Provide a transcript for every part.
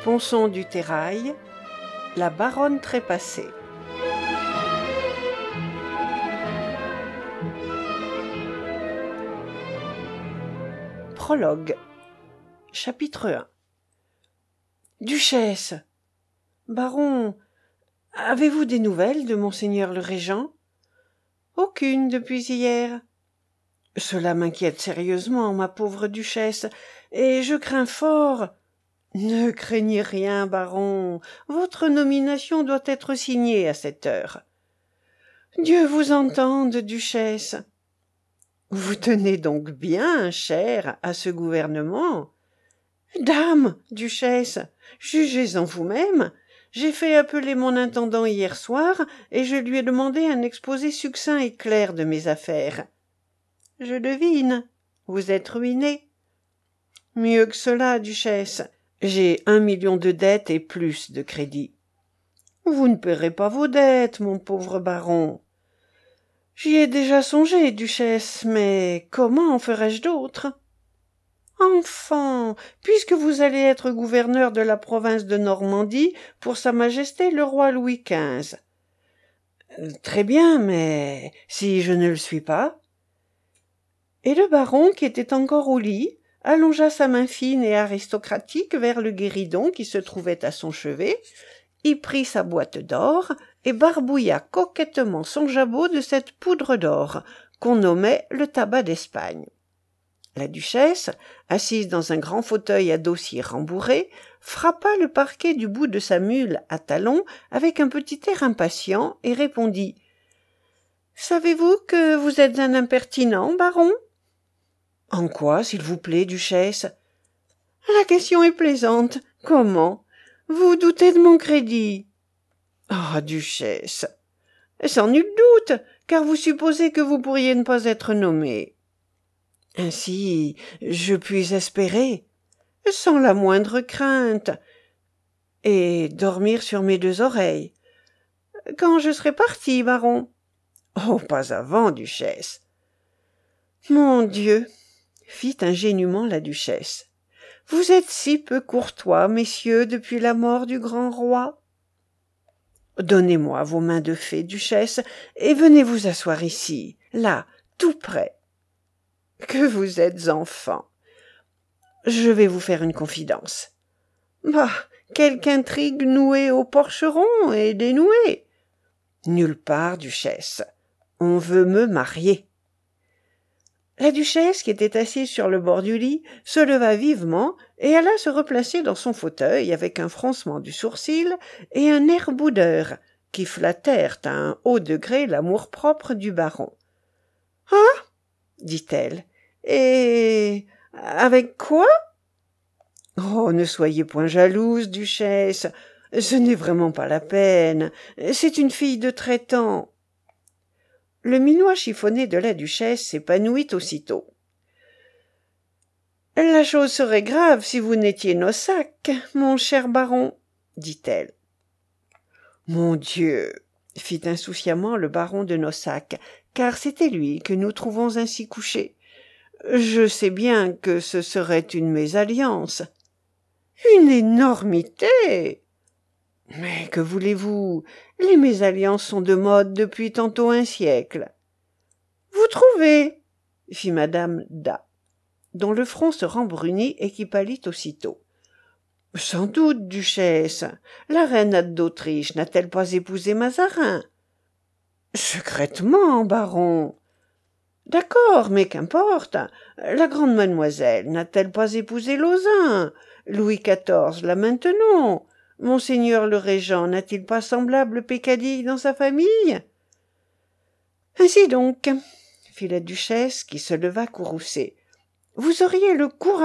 Ponson du Terrail, la baronne trépassée. Prologue. Chapitre 1. Duchesse, baron, avez-vous des nouvelles de monseigneur le régent? Aucune depuis hier. Cela m'inquiète sérieusement, ma pauvre duchesse, et je crains fort. Ne craignez rien, baron, votre nomination doit être signée à cette heure. Dieu vous entende, duchesse. Vous tenez donc bien, chère, à ce gouvernement? Dame, duchesse, jugez-en vous-même. J'ai fait appeler mon intendant hier soir, et je lui ai demandé un exposé succinct et clair de mes affaires. Je devine, vous êtes ruinée. Mieux que cela, duchesse. J'ai 1 million de dettes et plus de crédit. Vous ne paierez pas vos dettes, mon pauvre baron. J'y ai déjà songé, duchesse, mais comment en ferais-je d'autres? Enfant, puisque vous allez être gouverneur de la province de Normandie pour Sa Majesté le roi Louis XV. Très bien, mais si je ne le suis pas? Et le baron, qui était encore au lit, allongea sa main fine et aristocratique vers le guéridon qui se trouvait à son chevet, y prit sa boîte d'or et barbouilla coquettement son jabot de cette poudre d'or qu'on nommait le tabac d'Espagne. La duchesse, assise dans un grand fauteuil à dossier rembourré, frappa le parquet du bout de sa mule à talons avec un petit air impatient et répondit « Savez-vous que vous êtes un impertinent, baron ?» « En quoi, s'il vous plaît, duchesse ?»« La question est plaisante. Comment? Vous doutez de mon crédit. »« Ah, duchesse, sans nul doute, car vous supposez que vous pourriez ne pas être nommée. »« Ainsi, je puis espérer, sans la moindre crainte, et dormir sur mes 2 oreilles. Quand je serai parti, baron. »« Oh, pas avant, duchesse. »« Mon Dieu !» fit ingénument la duchesse. « Vous êtes si peu courtois, messieurs, depuis la mort du grand roi. Donnez-moi vos mains de fée, duchesse, et venez vous asseoir ici, là, tout près. Que vous êtes enfant. Je vais vous faire une confidence. Bah, quelque intrigue nouée au porcheron et dénouée. Nulle part, duchesse. On veut me marier. » La duchesse, qui était assise sur le bord du lit, se leva vivement et alla se replacer dans son fauteuil avec un froncement du sourcil et un air boudeur qui flattèrent à un haut degré l'amour-propre du baron. « Ah » dit-elle, « et avec quoi ?»« Oh, ne soyez point jalouse, duchesse, ce n'est vraiment pas la peine, c'est une fille de traitant. » Le minois chiffonné de la duchesse s'épanouit aussitôt. « La chose serait grave si vous n'étiez Nosac, mon cher baron, » dit-elle. « Mon Dieu !» fit insouciamment le baron de Nosac, car c'était lui que nous trouvons ainsi couché. « Je sais bien que ce serait une mésalliance. »« Une énormité !»« Mais que voulez-vous? Les mésalliances sont de mode depuis tantôt un siècle. »« Vous trouvez ?» fit madame Da, dont le front se rembrunit et qui pâlit aussitôt. « Sans doute, duchesse. La reine Anne d'Autriche n'a-t-elle pas épousé Mazarin? »« Secrètement, baron. »« D'accord, mais qu'importe. La grande mademoiselle n'a-t-elle pas épousé Lauzun? Louis XIV là maintenant. Monseigneur le régent n'a-t-il pas semblable peccadille dans sa famille? »« Ainsi donc, » fit la duchesse qui se leva courroucée. « Vous auriez le courage... » »«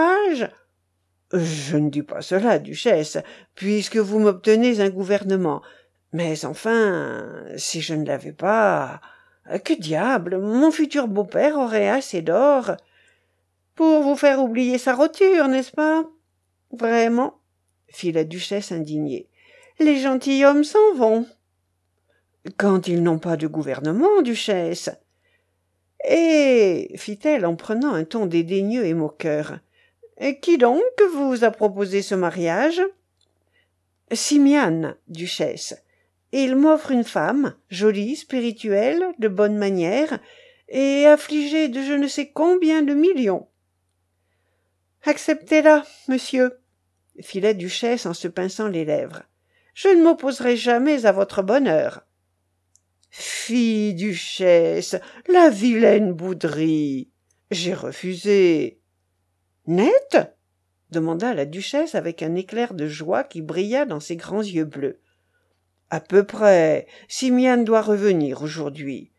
Je ne dis pas cela, duchesse, puisque vous m'obtenez un gouvernement. Mais enfin, si je ne l'avais pas... Que diable, mon futur beau-père aurait assez d'or... » »« Pour vous faire oublier sa roture, n'est-ce pas? »« Vraiment, » fit la duchesse indignée. « Les gentilshommes s'en vont. »« Quand ils n'ont pas de gouvernement, duchesse. » « Et, fit-elle en prenant un ton dédaigneux et moqueur, qui donc vous a proposé ce mariage? » Simiane, duchesse. Il m'offre une femme, jolie, spirituelle, de bonnes manières, et affligée de je ne sais combien de millions. Acceptez-la, monsieur, fit la duchesse en se pinçant les lèvres. Je ne m'opposerai jamais à votre bonheur. Fi, duchesse, la vilaine bouderie. J'ai refusé. Net? Demanda la duchesse avec un éclair de joie qui brilla dans ses grands yeux bleus. À peu près. Simiane doit revenir aujourd'hui.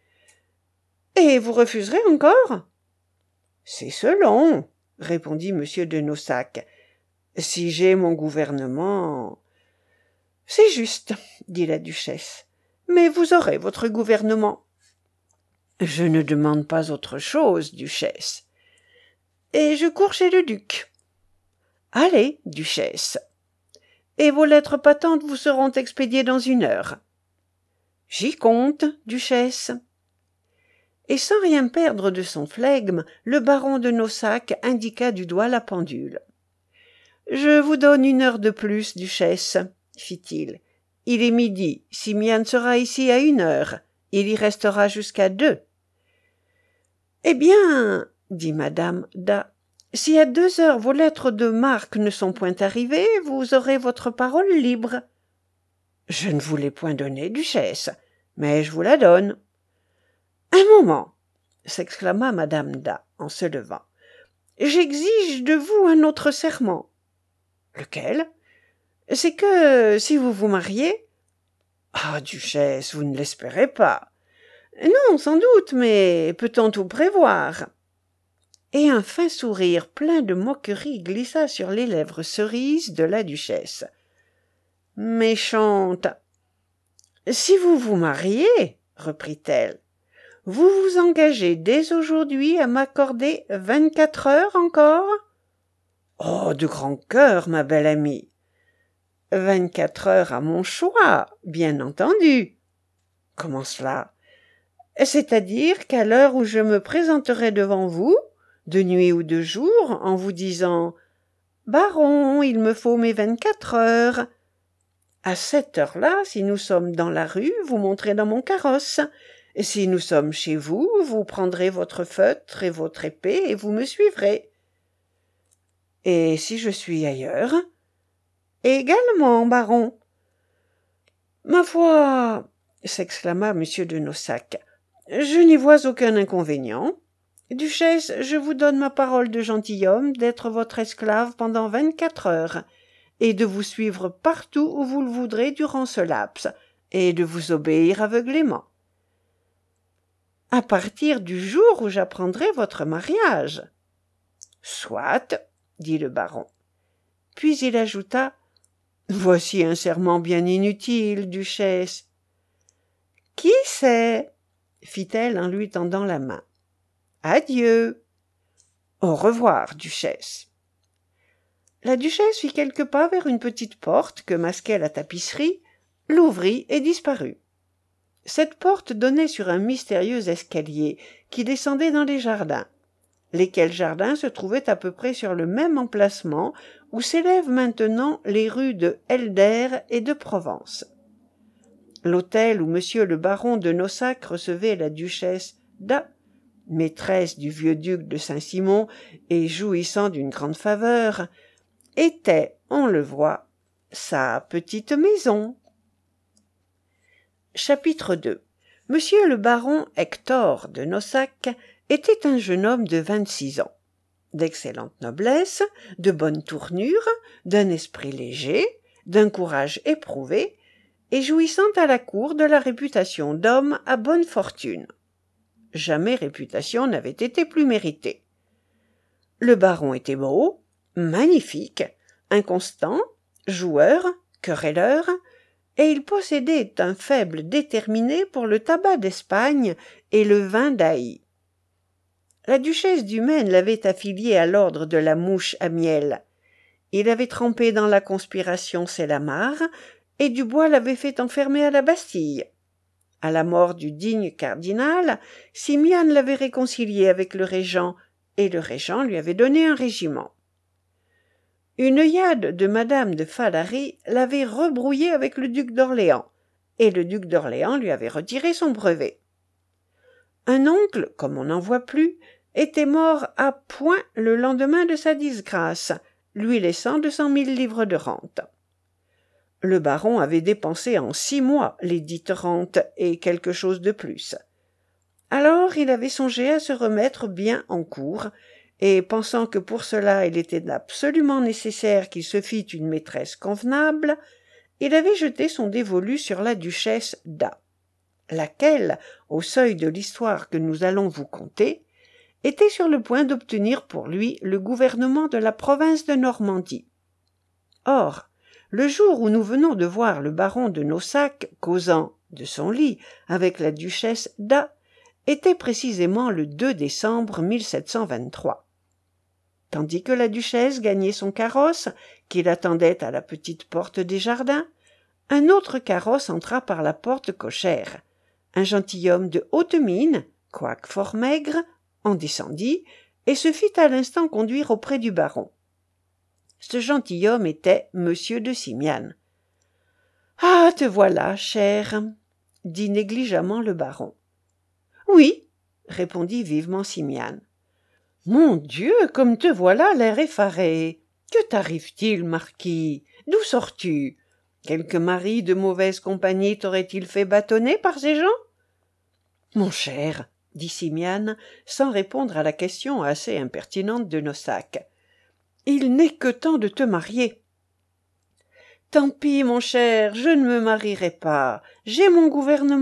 Et vous refuserez encore? C'est selon, répondit M. de Naussac. Si j'ai mon gouvernement... C'est juste, dit la duchesse. Mais vous aurez votre gouvernement. Je ne demande pas autre chose, duchesse. Et je cours chez le duc. Allez, duchesse. Et vos lettres patentes vous seront expédiées dans 1 heure. J'y compte, duchesse. Et sans rien perdre de son flegme, le baron de Naussac indiqua du doigt la pendule. Je vous donne 1 heure de plus, duchesse, fit-il. Il est midi, Simiane sera ici à 1 heure. Il y restera jusqu'à 2. Eh bien, dit madame Da, si à 2 heures vos lettres de marque ne sont point arrivées, vous aurez votre parole libre. Je ne vous l'ai point donnée, duchesse, mais je vous la donne. Un moment, s'exclama madame Da en se levant. J'exige de vous un autre serment. Lequel? C'est que, si vous vous mariez... Ah, duchesse, vous ne l'espérez pas. Non, sans doute, mais peut-on tout prévoir? Et un fin sourire plein de moquerie glissa sur les lèvres cerises de la duchesse. Méchante. Si vous vous mariez, reprit-elle, vous vous engagez dès aujourd'hui à m'accorder 24 heures encore? Oh, de grand cœur, ma belle amie. 24 heures à mon choix, bien entendu. Comment cela? C'est-à-dire qu'à l'heure où je me présenterai devant vous, de nuit ou de jour, en vous disant « Baron, il me faut mes 24 heures », à cette heure-là, si nous sommes dans la rue, vous monterez dans mon carrosse. Et si nous sommes chez vous, vous prendrez votre feutre et votre épée et vous me suivrez. Et si je suis ailleurs? Également, baron. Ma foi, s'exclama M. de Naussac, je n'y vois aucun inconvénient. Duchesse, je vous donne ma parole de gentilhomme d'être votre esclave pendant 24 heures, et de vous suivre partout où vous le voudrez durant ce laps, et de vous obéir aveuglément. À partir du jour où j'apprendrai votre mariage. Soit, dit le baron. Puis il ajouta, voici un serment bien inutile, duchesse. Qui sait? Fit-elle en lui tendant la main. Adieu. Au revoir, duchesse. La duchesse fit quelques pas vers une petite porte que masquait la tapisserie, l'ouvrit et disparut. Cette porte donnait sur un mystérieux escalier qui descendait dans les jardins, lesquels jardins se trouvaient à peu près sur le même emplacement où s'élèvent maintenant les rues de Helder et de Provence. L'hôtel où monsieur le baron de Naussac recevait la duchesse Da, maîtresse du vieux duc de Saint-Simon et jouissant d'une grande faveur, était, on le voit, sa petite maison. Chapitre 2. Monsieur le baron Hector de Naussac était un jeune homme de 26 ans, d'excellente noblesse, de bonne tournure, d'un esprit léger, d'un courage éprouvé, et jouissant à la cour de la réputation d'homme à bonne fortune. Jamais réputation n'avait été plus méritée. Le baron était beau, magnifique, inconstant, joueur, querelleur, et il possédait un faible déterminé pour le tabac d'Espagne et le vin d'Aï. La duchesse du Maine l'avait affilié à l'ordre de la mouche à miel. Il avait trempé dans la conspiration Célamar, et Dubois l'avait fait enfermer à la Bastille. À la mort du digne cardinal, Simiane l'avait réconcilié avec le régent, et le régent lui avait donné un régiment. une œillade de madame de Falary l'avait rebrouillé avec le duc d'Orléans, et le duc d'Orléans lui avait retiré son brevet. Un oncle, comme on n'en voit plus, était mort à point le lendemain de sa disgrâce, lui laissant 200 000 livres de rente. Le baron avait dépensé en 6 mois les dites rentes et quelque chose de plus. Alors il avait songé à se remettre bien en cour, et pensant que pour cela il était absolument nécessaire qu'il se fît une maîtresse convenable, il avait jeté son dévolu sur la duchesse d'A, laquelle, au seuil de l'histoire que nous allons vous conter, était sur le point d'obtenir pour lui le gouvernement de la province de Normandie. Or, le jour où nous venons de voir le baron de Naussac causant, de son lit, avec la duchesse d'A, était précisément le 2 décembre 1723. Tandis que la duchesse gagnait son carrosse, qui l'attendait à la petite porte des jardins, un autre carrosse entra par la porte cochère. Un gentilhomme de haute mine, quoique fort maigre, en descendit et se fit à l'instant conduire auprès du baron. Ce gentilhomme était monsieur de Simiane. « Ah, te voilà, cher !» dit négligemment le baron. « Oui, » répondit vivement Simiane. « Mon Dieu, comme te voilà l'air effaré! Que t'arrive-t-il, marquis? D'où sors-tu? Quelque mari de mauvaise compagnie t'aurait-il fait bâtonner par ces gens? » « Mon cher, » dit Simiane, sans répondre à la question assez impertinente de Naussac, « il n'est que temps de te marier. »« Tant pis, mon cher, je ne me marierai pas. J'ai mon gouvernement. »«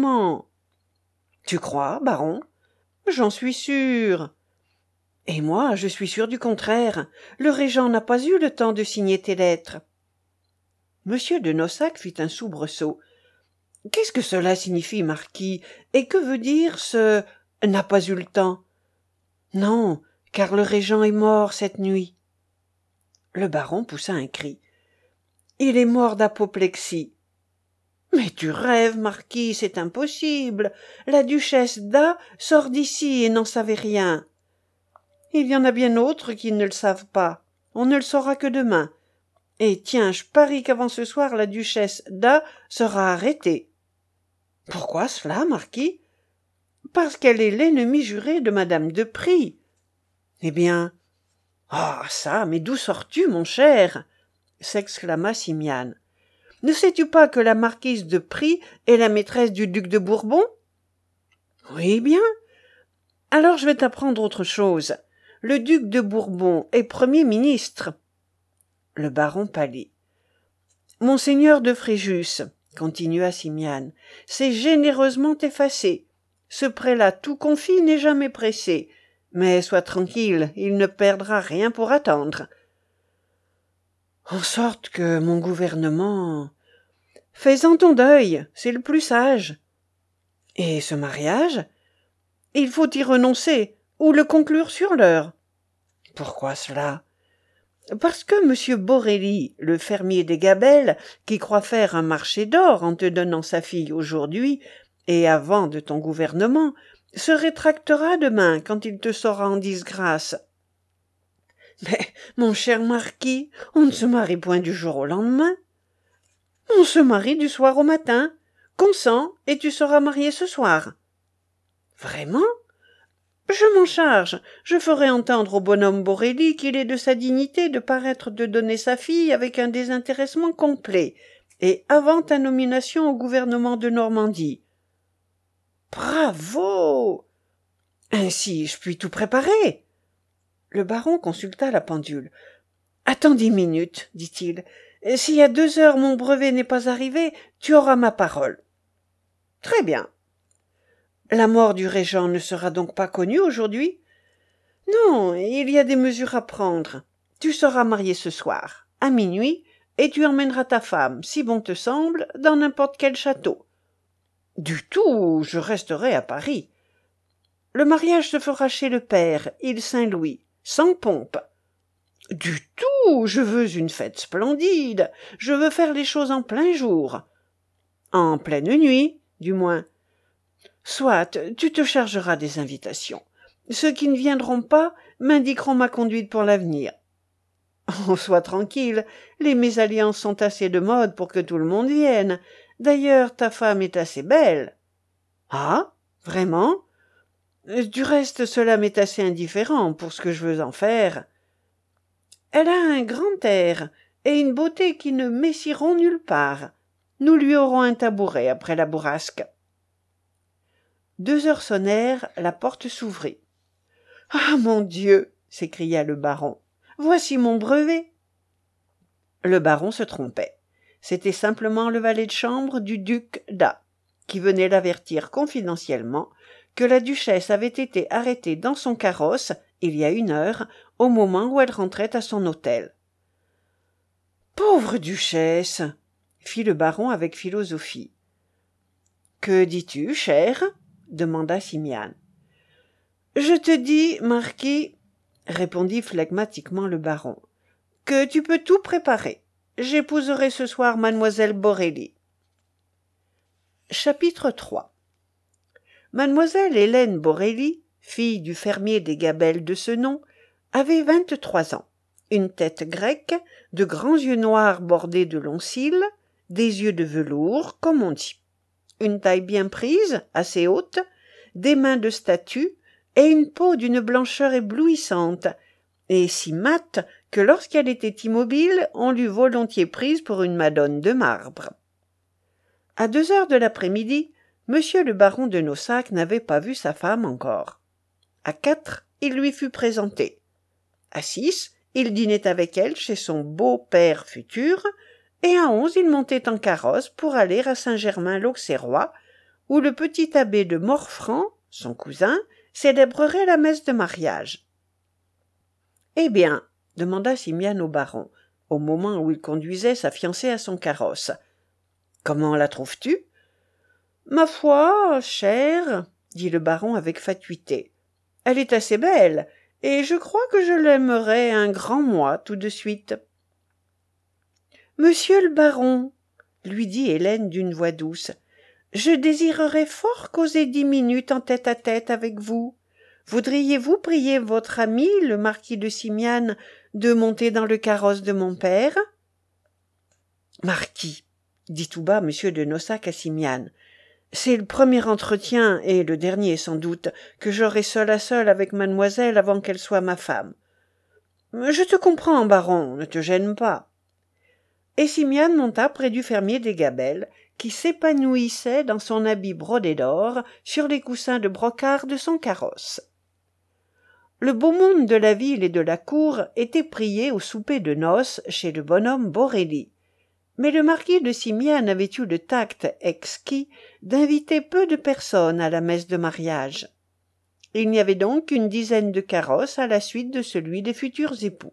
Tu crois, baron? J'en suis sûr. »« Et moi, je suis sûr du contraire. Le régent n'a pas eu le temps de signer tes lettres. » Monsieur de Naussac fit un soubresaut. « Qu'est-ce que cela signifie, marquis? Et que veut dire ce « n'a pas eu le temps » ? Non, car le régent est mort cette nuit. Le baron poussa un cri. « Il est mort d'apoplexie. »« Mais tu rêves, marquis, c'est impossible. La duchesse d'A sort d'ici et n'en savait rien. »« Il y en a bien d'autres qui ne le savent pas. On ne le saura que demain. Et tiens, je parie qu'avant ce soir la duchesse d'A sera arrêtée. » « Pourquoi cela, marquis? »« Parce qu'elle est l'ennemie jurée de madame de Prie. »« Eh bien... »« Ah, ça, mais d'où sors-tu, mon cher ?» s'exclama Simiane. « Ne sais-tu pas que la marquise de Prie est la maîtresse du duc de Bourbon? »« Oui, bien. Alors je vais t'apprendre autre chose. Le duc de Bourbon est premier ministre. » Le baron pâlit. « Monseigneur de Fréjus, » continua Simiane, « s'est généreusement effacé. Ce prélat tout confit n'est jamais pressé. Mais sois tranquille, il ne perdra rien pour attendre. » En sorte que mon gouvernement... Fais-en ton deuil, c'est le plus sage. Et ce mariage? Il faut y renoncer, ou le conclure sur l'heure. Pourquoi cela? Parce que M. Borelli, le fermier des Gabelles, qui croit faire un marché d'or en te donnant sa fille aujourd'hui, et avant de ton gouvernement, se rétractera demain quand il te saura en disgrâce. Mais, mon cher marquis, on ne se marie point du jour au lendemain. On se marie du soir au matin. Consens, et tu seras marié ce soir. Vraiment? Je m'en charge, je ferai entendre au bonhomme Borelli qu'il est de sa dignité de paraître de donner sa fille avec un désintéressement complet, et avant ta nomination au gouvernement de Normandie. Bravo! Ainsi je puis tout préparer. Le baron consulta la pendule. Attends 10 minutes, dit-il. Si à 2 heures mon brevet n'est pas arrivé, tu auras ma parole. Très bien. La mort du régent ne sera donc pas connue aujourd'hui? Non, il y a des mesures à prendre. Tu seras marié ce soir, à minuit, et tu emmèneras ta femme, si bon te semble, dans n'importe quel château. Du tout, je resterai à Paris. Le mariage se fera chez le père, île Saint-Louis, sans pompe. Du tout, je veux une fête splendide, je veux faire les choses en plein jour. En pleine nuit, du moins. Soit, tu te chargeras des invitations. Ceux qui ne viendront pas m'indiqueront ma conduite pour l'avenir. Oh, sois tranquille, les mésalliances sont assez de mode pour que tout le monde vienne. D'ailleurs, ta femme est assez belle. Ah, vraiment? Du reste, cela m'est assez indifférent pour ce que je veux en faire. Elle a un grand air et une beauté qui ne messiront nulle part. Nous lui aurons un tabouret après la bourrasque. 2 heures sonnèrent, la porte s'ouvrit. « Ah, mon Dieu !» s'écria le baron. « Voici mon brevet !» Le baron se trompait. C'était simplement le valet de chambre du duc d'A, qui venait l'avertir confidentiellement que la duchesse avait été arrêtée dans son carrosse, il y a 1 heure, au moment où elle rentrait à son hôtel. « Pauvre duchesse !» fit le baron avec philosophie. « Que dis-tu, cher ?» demanda Simiane. « Je te dis, marquis, » répondit flegmatiquement le baron, « que tu peux tout préparer. J'épouserai ce soir mademoiselle Borelli. » Chapitre 3. Mademoiselle Hélène Borelli, fille du fermier des Gabelles de ce nom, avait 23 ans, une tête grecque, de grands yeux noirs bordés de longs cils, des yeux de velours, comme on dit, une taille bien prise, assez haute, des mains de statue, et une peau d'une blancheur éblouissante, et si mate que lorsqu'elle était immobile, on l'eût volontiers prise pour une madone de marbre. À 2 heures de l'après-midi, monsieur le baron de Naussac n'avait pas vu sa femme encore. À 4, il lui fut présenté. À 6, il dînait avec elle chez son beau-père futur, et à 11, il montait en carrosse pour aller à Saint-Germain-l'Auxerrois, où le petit abbé de Morfran, son cousin, célébrerait la messe de mariage. « Eh bien, » demanda Simiane au baron, au moment où il conduisait sa fiancée à son carrosse, « comment la trouves-tu ?»« Ma foi, chère, » dit le baron avec fatuité, « elle est assez belle, et je crois que je l'aimerais un grand mois tout de suite. »« Monsieur le baron, » lui dit Hélène d'une voix douce, « je désirerais fort causer 10 minutes en tête-à-tête avec vous. Voudriez-vous prier votre ami, le marquis de Simiane, de monter dans le carrosse de mon père ?»« Marquis, » dit tout bas monsieur de Naussac à Simiane, « c'est le premier entretien, et le dernier sans doute, que j'aurai seul à seul avec mademoiselle avant qu'elle soit ma femme. Je te comprends, baron, ne te gêne pas. » Et Simiane monta près du fermier des Gabelles, qui s'épanouissait dans son habit brodé d'or sur les coussins de brocart de son carrosse. Le beau monde de la ville et de la cour était prié au souper de noces chez le bonhomme Borelli, mais le marquis de Simiane avait eu le tact exquis d'inviter peu de personnes à la messe de mariage. Il n'y avait donc qu'une dizaine de carrosses à la suite de celui des futurs époux.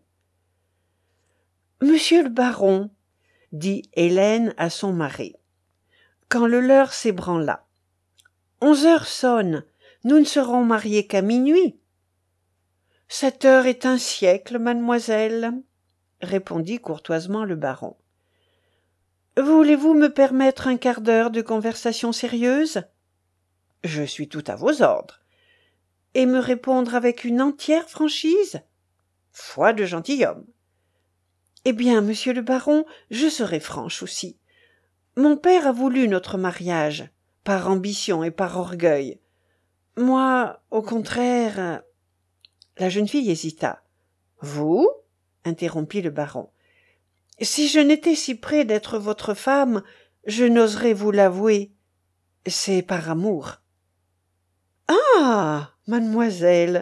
« Monsieur le baron, » dit Hélène à son mari, quand le leur s'ébranla, « 11 heures sonnent, nous ne serons mariés qu'à minuit. »« 7 heures est un siècle, mademoiselle, » répondit courtoisement le baron. « Voulez-vous me permettre un quart d'heure de conversation sérieuse ? » ?»« Je suis tout à vos ordres. »« Et me répondre avec une entière franchise ? » ?»« Foi de gentilhomme. »« Eh bien, monsieur le baron, je serai franche aussi. Mon père a voulu notre mariage, par ambition et par orgueil. Moi, au contraire... » La jeune fille hésita. « Vous ?» interrompit le baron. « Si je n'étais si près d'être votre femme, je n'oserais vous l'avouer. C'est par amour. »« Ah, mademoiselle, »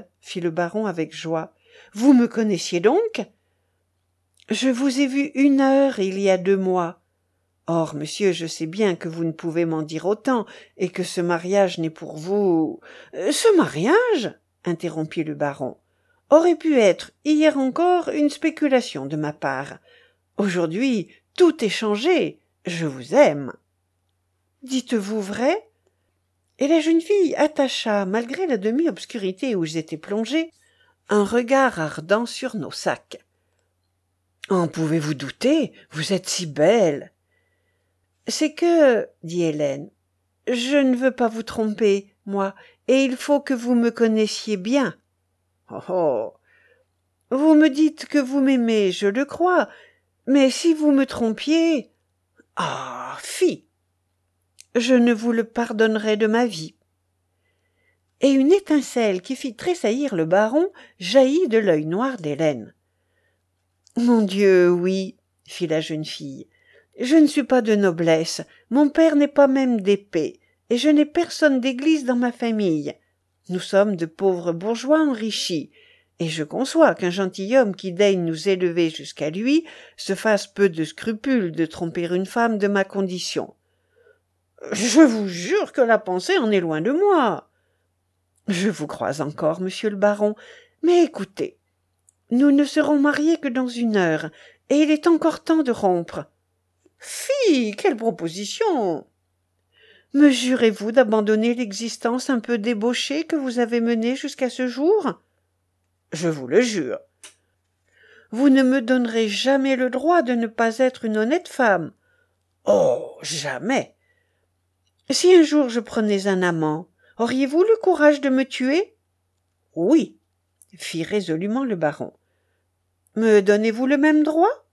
fit le baron avec joie, « vous me connaissiez donc ? Je vous ai vu 1 heure il y a 2 mois. Or, monsieur, je sais bien que vous ne pouvez m'en dire autant, et que ce mariage n'est pour vous... »« Ce mariage, » interrompit le baron, « aurait pu être, hier encore, une spéculation de ma part. Aujourd'hui, tout est changé. Je vous aime. »« Dites-vous vrai ?» Et la jeune fille attacha, malgré la demi-obscurité où j'étais plongée, un regard ardent sur Naussac. « En pouvez-vous douter? Vous êtes si belle. »« C'est que, » dit Hélène, « je ne veux pas vous tromper, moi, et il faut que vous me connaissiez bien. »« Oh, oh ! Vous me dites que vous m'aimez, je le crois, mais si vous me trompiez... Ah, fi! Je ne vous le pardonnerai de ma vie. Et une étincelle qui fit tressaillir le baron jaillit de l'œil noir d'Hélène. Mon Dieu, oui, fit la jeune fille. Je ne suis pas de noblesse, mon père n'est pas même d'épée, et je n'ai personne d'église dans ma famille. Nous sommes de pauvres bourgeois enrichis, et je conçois qu'un gentilhomme qui daigne nous élever jusqu'à lui se fasse peu de scrupule de tromper une femme de ma condition. Je vous jure que la pensée en est loin de moi. Je vous crois encore, monsieur le baron, mais écoutez, nous ne serons mariés que dans 1 heure, et il est encore temps de rompre. Fi, quelle proposition! Me jurez-vous d'abandonner l'existence un peu débauchée que vous avez menée jusqu'à ce jour? Je vous le jure. Vous ne me donnerez jamais le droit de ne pas être une honnête femme. Oh, jamais! Si un jour je prenais un amant, auriez-vous le courage de me tuer? Oui, fit résolument le baron. Me donnez-vous le même droit?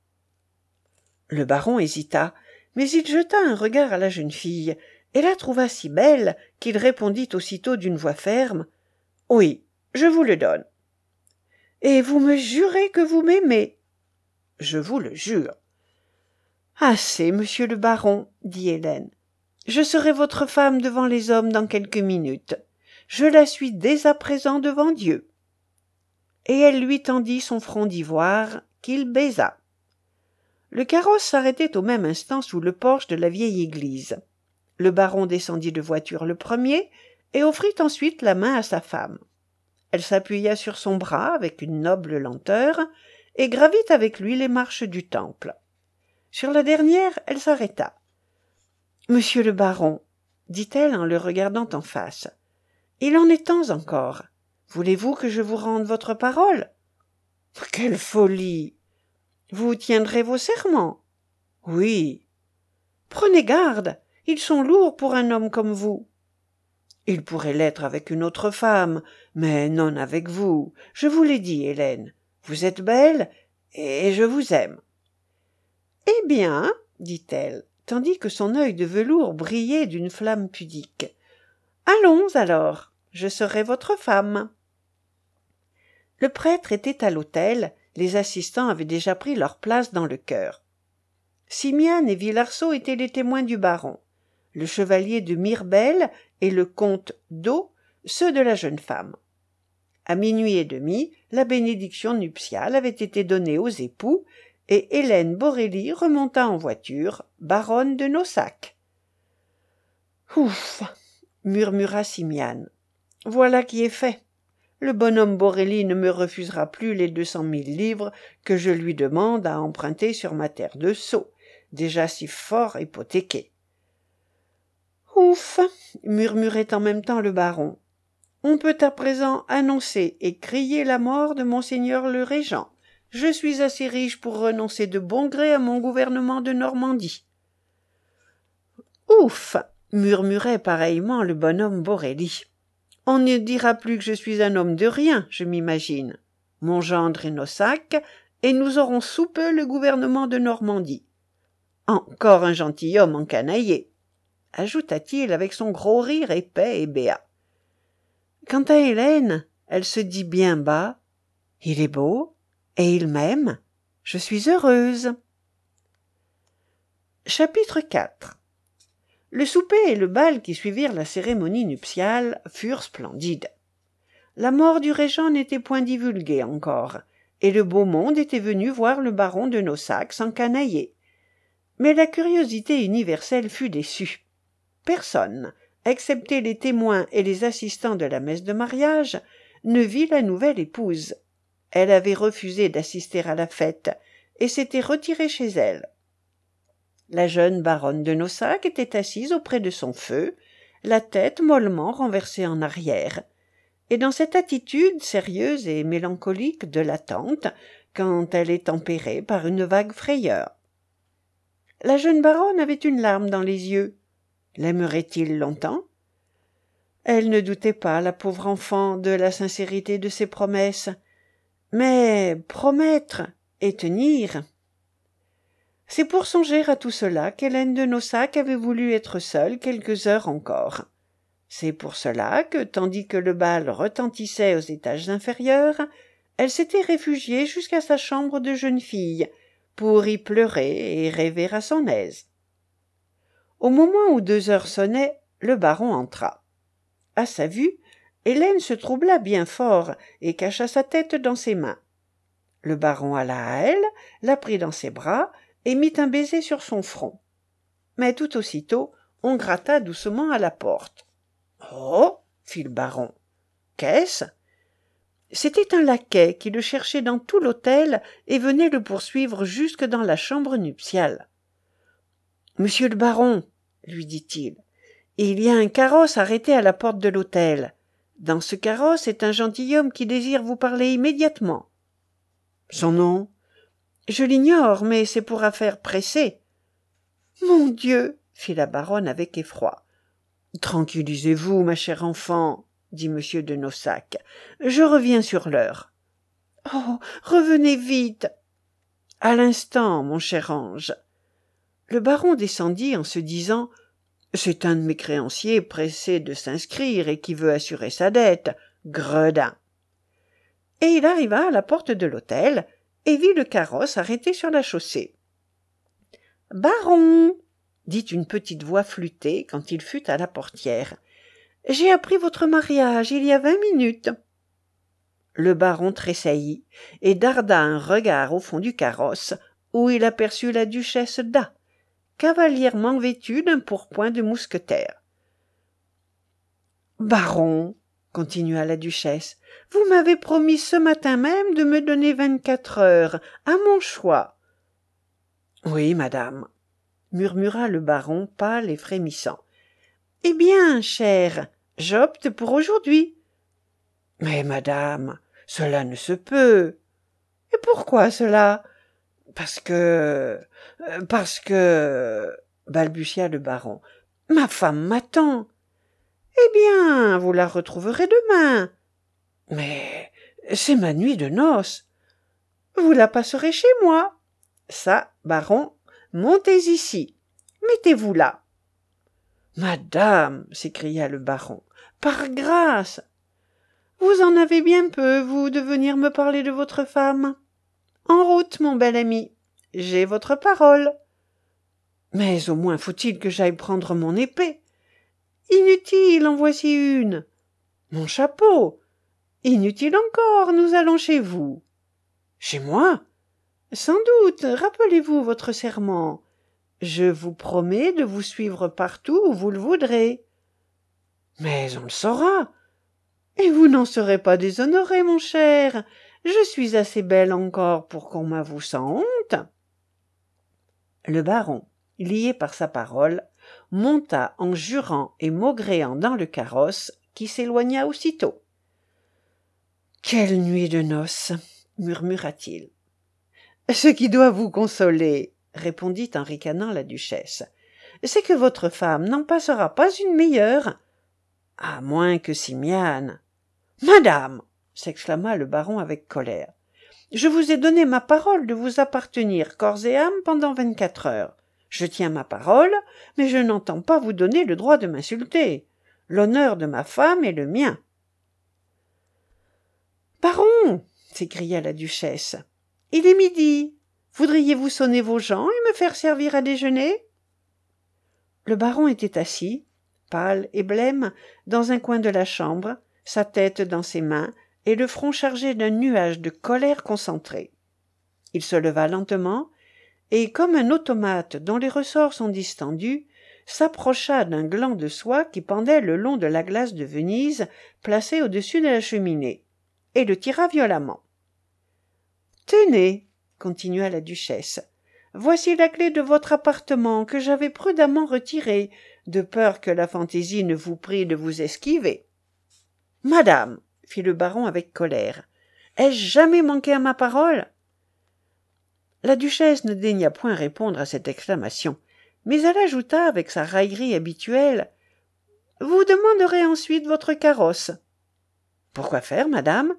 Le baron hésita, mais il jeta un regard à la jeune fille, et la trouva si belle qu'il répondit aussitôt d'une voix ferme. Oui, je vous le donne. Et vous me jurez que vous m'aimez? Je vous le jure. Assez, monsieur le baron, dit Hélène. Je serai votre femme devant les hommes dans quelques minutes. Je la suis dès à présent devant Dieu. Et elle lui tendit son front d'ivoire, qu'il baisa. Le carrosse s'arrêtait au même instant sous le porche de la vieille église. Le baron descendit de voiture le premier et offrit ensuite la main à sa femme. Elle s'appuya sur son bras avec une noble lenteur et gravit avec lui les marches du temple. Sur la dernière, elle s'arrêta. « Monsieur le baron, dit-elle en le regardant en face, il en est temps encore. Voulez-vous que je vous rende votre parole? Quelle folie! Vous tiendrez vos serments? Oui. Prenez garde, ils sont lourds pour un homme comme vous. Il pourrait l'être avec une autre femme, mais non avec vous. Je vous l'ai dit, Hélène, vous êtes belle et je vous aime. Eh bien, dit-elle, tandis que son œil de velours brillait d'une flamme pudique. Allons alors, je serai votre femme. Le prêtre était à l'autel, les assistants avaient déjà pris leur place dans le chœur. Simiane et Villarceau étaient les témoins du baron, le chevalier de Mirbel et le comte d'O, ceux de la jeune femme. À 00:30, la bénédiction nuptiale avait été donnée aux époux, et Hélène Borelli remonta en voiture, baronne de Naussac. « Ouf !» murmura Simiane. « Voilà qui est fait. Le bonhomme Borelli ne me refusera plus les 200 000 livres que je lui demande à emprunter sur ma terre de Sceaux, déjà si fort hypothéquée. »« Ouf !» murmurait en même temps le baron. « On peut à présent annoncer et crier la mort de monseigneur le régent. Je suis assez riche pour renoncer de bon gré à mon gouvernement de Normandie. »« Ouf !» murmurait pareillement le bonhomme Borelli. « On ne dira plus que je suis un homme de rien, je m'imagine. Mon gendre est Naussac, et nous aurons sous peu le gouvernement de Normandie. Encore un gentilhomme encanaillé, ajouta-t-il avec son gros rire épais et béat. Quant à Hélène, elle se dit bien bas, « Il est beau, et il m'aime, je suis heureuse. » Chapitre 4. Le souper et le bal qui suivirent la cérémonie nuptiale furent splendides. La mort du régent n'était point divulguée encore, et le beau monde était venu voir le baron de Naussac s'encanailler. Mais la curiosité universelle fut déçue. Personne, excepté les témoins et les assistants de la messe de mariage, ne vit la nouvelle épouse. Elle avait refusé d'assister à la fête et s'était retirée chez elle. La jeune baronne de Naussac était assise auprès de son feu, la tête mollement renversée en arrière, et dans cette attitude sérieuse et mélancolique de l'attente, quand elle est tempérée par une vague frayeur. La jeune baronne avait une larme dans les yeux. L'aimerait-il longtemps? Elle ne doutait pas, la pauvre enfant, de la sincérité de ses promesses, Mais promettre et tenir. C'est pour songer à tout cela qu'Hélène de Nossac avait voulu être seule quelques heures encore. C'est pour cela que, tandis que le bal retentissait aux étages inférieurs, elle s'était réfugiée jusqu'à sa chambre de jeune fille, pour y pleurer et rêver à son aise. Au moment où 2 heures sonnaient, le baron entra. À sa vue, Hélène se troubla bien fort et cacha sa tête dans ses mains. Le baron alla à elle, la prit dans ses bras et mit un baiser sur son front. Mais tout aussitôt, on gratta doucement à la porte. « Oh !» fit le baron. « Qu'est-ce » C'était un laquais qui le cherchait dans tout l'hôtel et venait le poursuivre jusque dans la chambre nuptiale. « Monsieur le baron, lui dit-il, il y a un carrosse arrêté à la porte de l'hôtel. Dans ce carrosse est un gentilhomme qui désire vous parler immédiatement. »« Son nom ?»« Je l'ignore, mais c'est pour affaire pressée. »« Mon Dieu !» fit la baronne avec effroi. « Tranquillisez-vous, ma chère enfant, » dit M. de Nossac. « Je reviens sur l'heure. »« Oh, revenez vite !»« À l'instant, mon cher ange. » Le baron descendit en se disant « C'est un de mes créanciers pressé de s'inscrire et qui veut assurer sa dette. Gredin !» Et il arriva à la porte de l'hôtel et vit le carrosse arrêté sur la chaussée. « Baron !» dit une petite voix flûtée quand il fut à la portière. « J'ai appris votre mariage il y a 20 minutes. » Le baron tressaillit et darda un regard au fond du carrosse où il aperçut la duchesse d'A, cavalièrement vêtue d'un pourpoint de mousquetaire. « Baron, » continua la duchesse, « vous m'avez promis ce matin même de me donner 24 heures, à mon choix. »« Oui, madame, » murmura le baron pâle et frémissant. « Eh bien, chère, j'opte pour aujourd'hui. »« Mais, madame, cela ne se peut. »« Et pourquoi cela ? » Parce que... balbutia le baron. « Ma femme m'attend. »« Eh bien, vous la retrouverez demain. »« Mais c'est ma nuit de noces. »« Vous la passerez chez moi. »« Ça, baron, montez ici. Mettez-vous là. »« Madame, s'écria le baron, par grâce. Vous en avez bien peu, vous, de venir me parler de votre femme. En route, mon bel ami. J'ai votre parole. Mais au moins faut-il que j'aille prendre mon épée. Inutile, en voici une. Mon chapeau. Inutile encore, nous allons chez vous. Chez moi? Sans doute, rappelez-vous votre serment. Je vous promets de vous suivre partout où vous le voudrez. Mais on le saura. Et vous n'en serez pas déshonoré, mon cher. Je suis assez belle encore pour qu'on m'avoue sans honte. Le baron, lié par sa parole, monta en jurant et maugréant dans le carrosse, qui s'éloigna aussitôt. « Quelle nuit de noces !» murmura-t-il. « Ce qui doit vous consoler, » répondit en ricanant la duchesse, « c'est que votre femme n'en passera pas une meilleure, à moins que Simiane. »« Madame !» s'exclama le baron avec colère. « Je vous ai donné ma parole de vous appartenir corps et âme pendant 24 heures. Je tiens ma parole, mais je n'entends pas vous donner le droit de m'insulter. L'honneur de ma femme est le mien. »« Baron !» s'écria la duchesse. « Il est midi. Voudriez-vous sonner vos gens et me faire servir à déjeuner ?» Le baron était assis, pâle et blême, dans un coin de la chambre, sa tête dans ses mains et le front chargé d'un nuage de colère concentrée. Il se leva lentement et, comme un automate dont les ressorts sont distendus, s'approcha d'un gland de soie qui pendait le long de la glace de Venise placée au-dessus de la cheminée, et le tira violemment. « Tenez, » continua la duchesse, « voici la clé de votre appartement que j'avais prudemment retirée, de peur que la fantaisie ne vous prie de vous esquiver. »« Madame, » fit le baron avec colère, « ai-je jamais manqué à ma parole ?» La duchesse ne daigna point répondre à cette exclamation, mais elle ajouta avec sa raillerie habituelle, « Vous demanderez ensuite votre carrosse. »« Pourquoi faire, madame ? »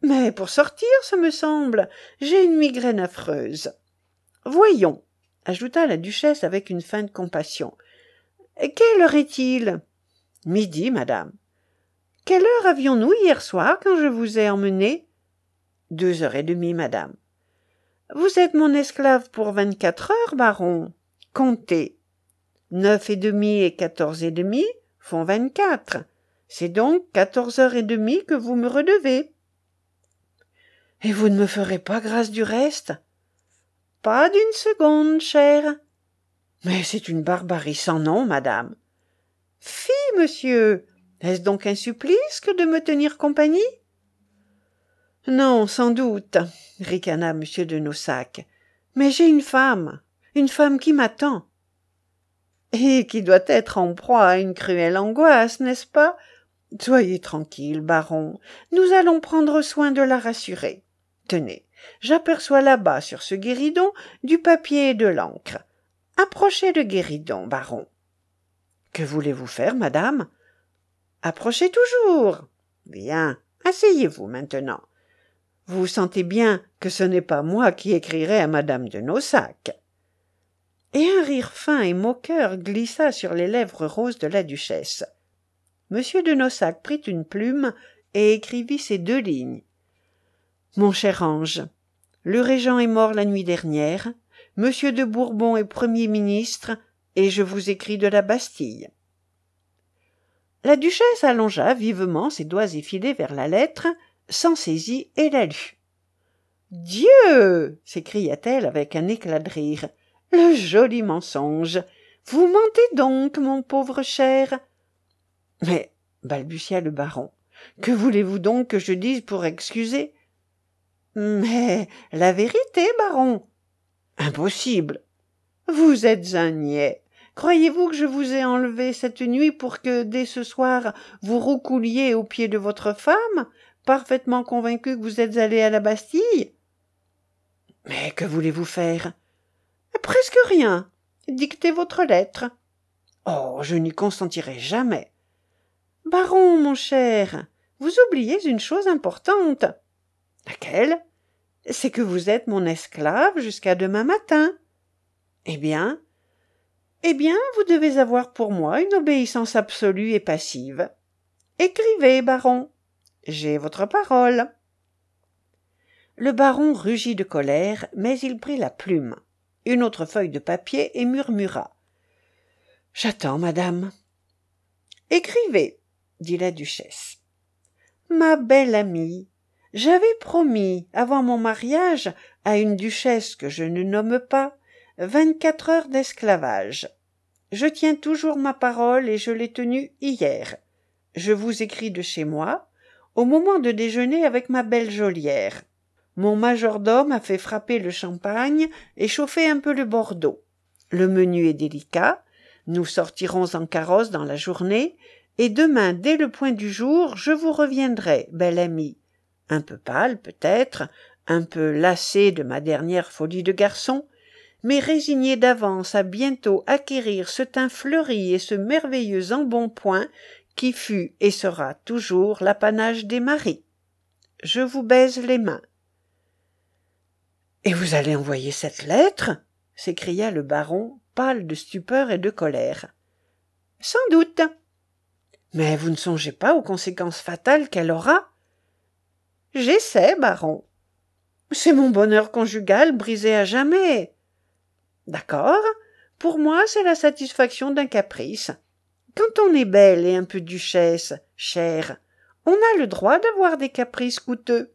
Mais pour sortir, ce me semble. J'ai une migraine affreuse. Voyons, ajouta la duchesse avec une feinte compassion. Quelle heure est-il? Midi, madame. Quelle heure avions-nous hier soir quand je vous ai emmené? 2h30, madame. Vous êtes mon esclave pour 24 heures, baron. Comptez. 9h30 et 14h30 font 24. C'est donc 14h30 que vous me redevez. Et vous ne me ferez pas grâce du reste? Pas d'une seconde, chère. Mais c'est une barbarie sans nom, madame. Fi, monsieur, est-ce donc un supplice que de me tenir compagnie? Non, sans doute, ricana M. de Nosac. Mais j'ai une femme qui m'attend. Et qui doit être en proie à une cruelle angoisse, n'est-ce pas? Soyez tranquille, baron, nous allons prendre soin de la rassurer. Tenez, j'aperçois là-bas sur ce guéridon du papier et de l'encre. Approchez le guéridon, baron. Que voulez-vous faire, madame? Approchez toujours. Bien, asseyez-vous maintenant. Vous sentez bien que ce n'est pas moi qui écrirai à madame de Nosac. Et un rire fin et moqueur glissa sur les lèvres roses de la duchesse. Monsieur de Nosac prit une plume et écrivit ces 2 lignes. Mon cher ange, le régent est mort la nuit dernière, Monsieur de Bourbon est Premier ministre, et je vous écris de la Bastille. La duchesse allongea vivement ses doigts effilés vers la lettre, s'en saisit et la lut. Dieu! S'écria-t-elle avec un éclat de rire. Le joli mensonge! Vous mentez donc, mon pauvre cher! Mais, balbutia le baron, que voulez-vous donc que je dise pour excuser? Mais la vérité, baron. Impossible. Vous êtes un niais. Croyez-vous que je vous ai enlevé cette nuit pour que, dès ce soir, vous roucouliez aux pieds de votre femme, parfaitement convaincu que vous êtes allé à la Bastille? Mais que voulez-vous faire? Presque rien. Dictez votre lettre. Oh, je n'y consentirai jamais. Baron, mon cher, vous oubliez une chose importante. Laquelle? C'est que vous êtes mon esclave jusqu'à demain matin. Eh bien, vous devez avoir pour moi une obéissance absolue et passive. Écrivez, baron. J'ai votre parole. Le baron rugit de colère, mais il prit la plume, une autre feuille de papier et murmura. J'attends, madame. Écrivez, dit la duchesse. Ma belle amie, j'avais promis, avant mon mariage, à une duchesse que je ne nomme pas, 24 heures d'esclavage. Je tiens toujours ma parole et je l'ai tenue hier. Je vous écris de chez moi, au moment de déjeuner avec ma belle geôlière. Mon majordome a fait frapper le champagne et chauffer un peu le Bordeaux. Le menu est délicat, nous sortirons en carrosse dans la journée, et demain, dès le point du jour, je vous reviendrai, belle amie. Un peu pâle, peut-être, un peu lassée de ma dernière folie de garçon, mais résignée d'avance à bientôt acquérir ce teint fleuri et ce merveilleux embonpoint qui fut et sera toujours l'apanage des maris. Je vous baise les mains. « Et vous allez envoyer cette lettre ?» s'écria le baron, pâle de stupeur et de colère. « Sans doute. » Mais vous ne songez pas aux conséquences fatales qu'elle aura? J'essaie, baron. C'est mon bonheur conjugal brisé à jamais. D'accord, pour moi c'est la satisfaction d'un caprice. Quand on est belle et un peu duchesse, chère, on a le droit d'avoir des caprices coûteux.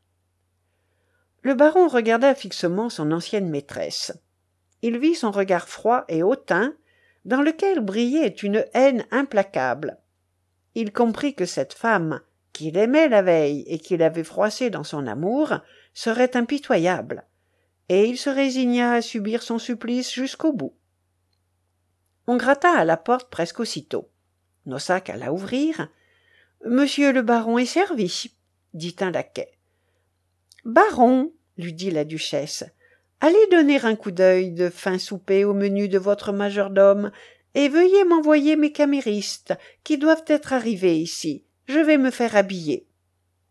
Le baron regarda fixement son ancienne maîtresse. Il vit son regard froid et hautain, dans lequel brillait une haine implacable. Il comprit que cette femme, qu'il aimait la veille et qu'il avait froissée dans son amour, serait impitoyable, et il se résigna à subir son supplice jusqu'au bout. On gratta à la porte presque aussitôt. Nosac alla ouvrir. « Monsieur le baron est servi, » dit un laquais. « Baron, » lui dit la duchesse, « allez donner un coup d'œil de fin souper au menu de votre majordome, et veuillez m'envoyer mes caméristes, qui doivent être arrivés ici. Je vais me faire habiller. »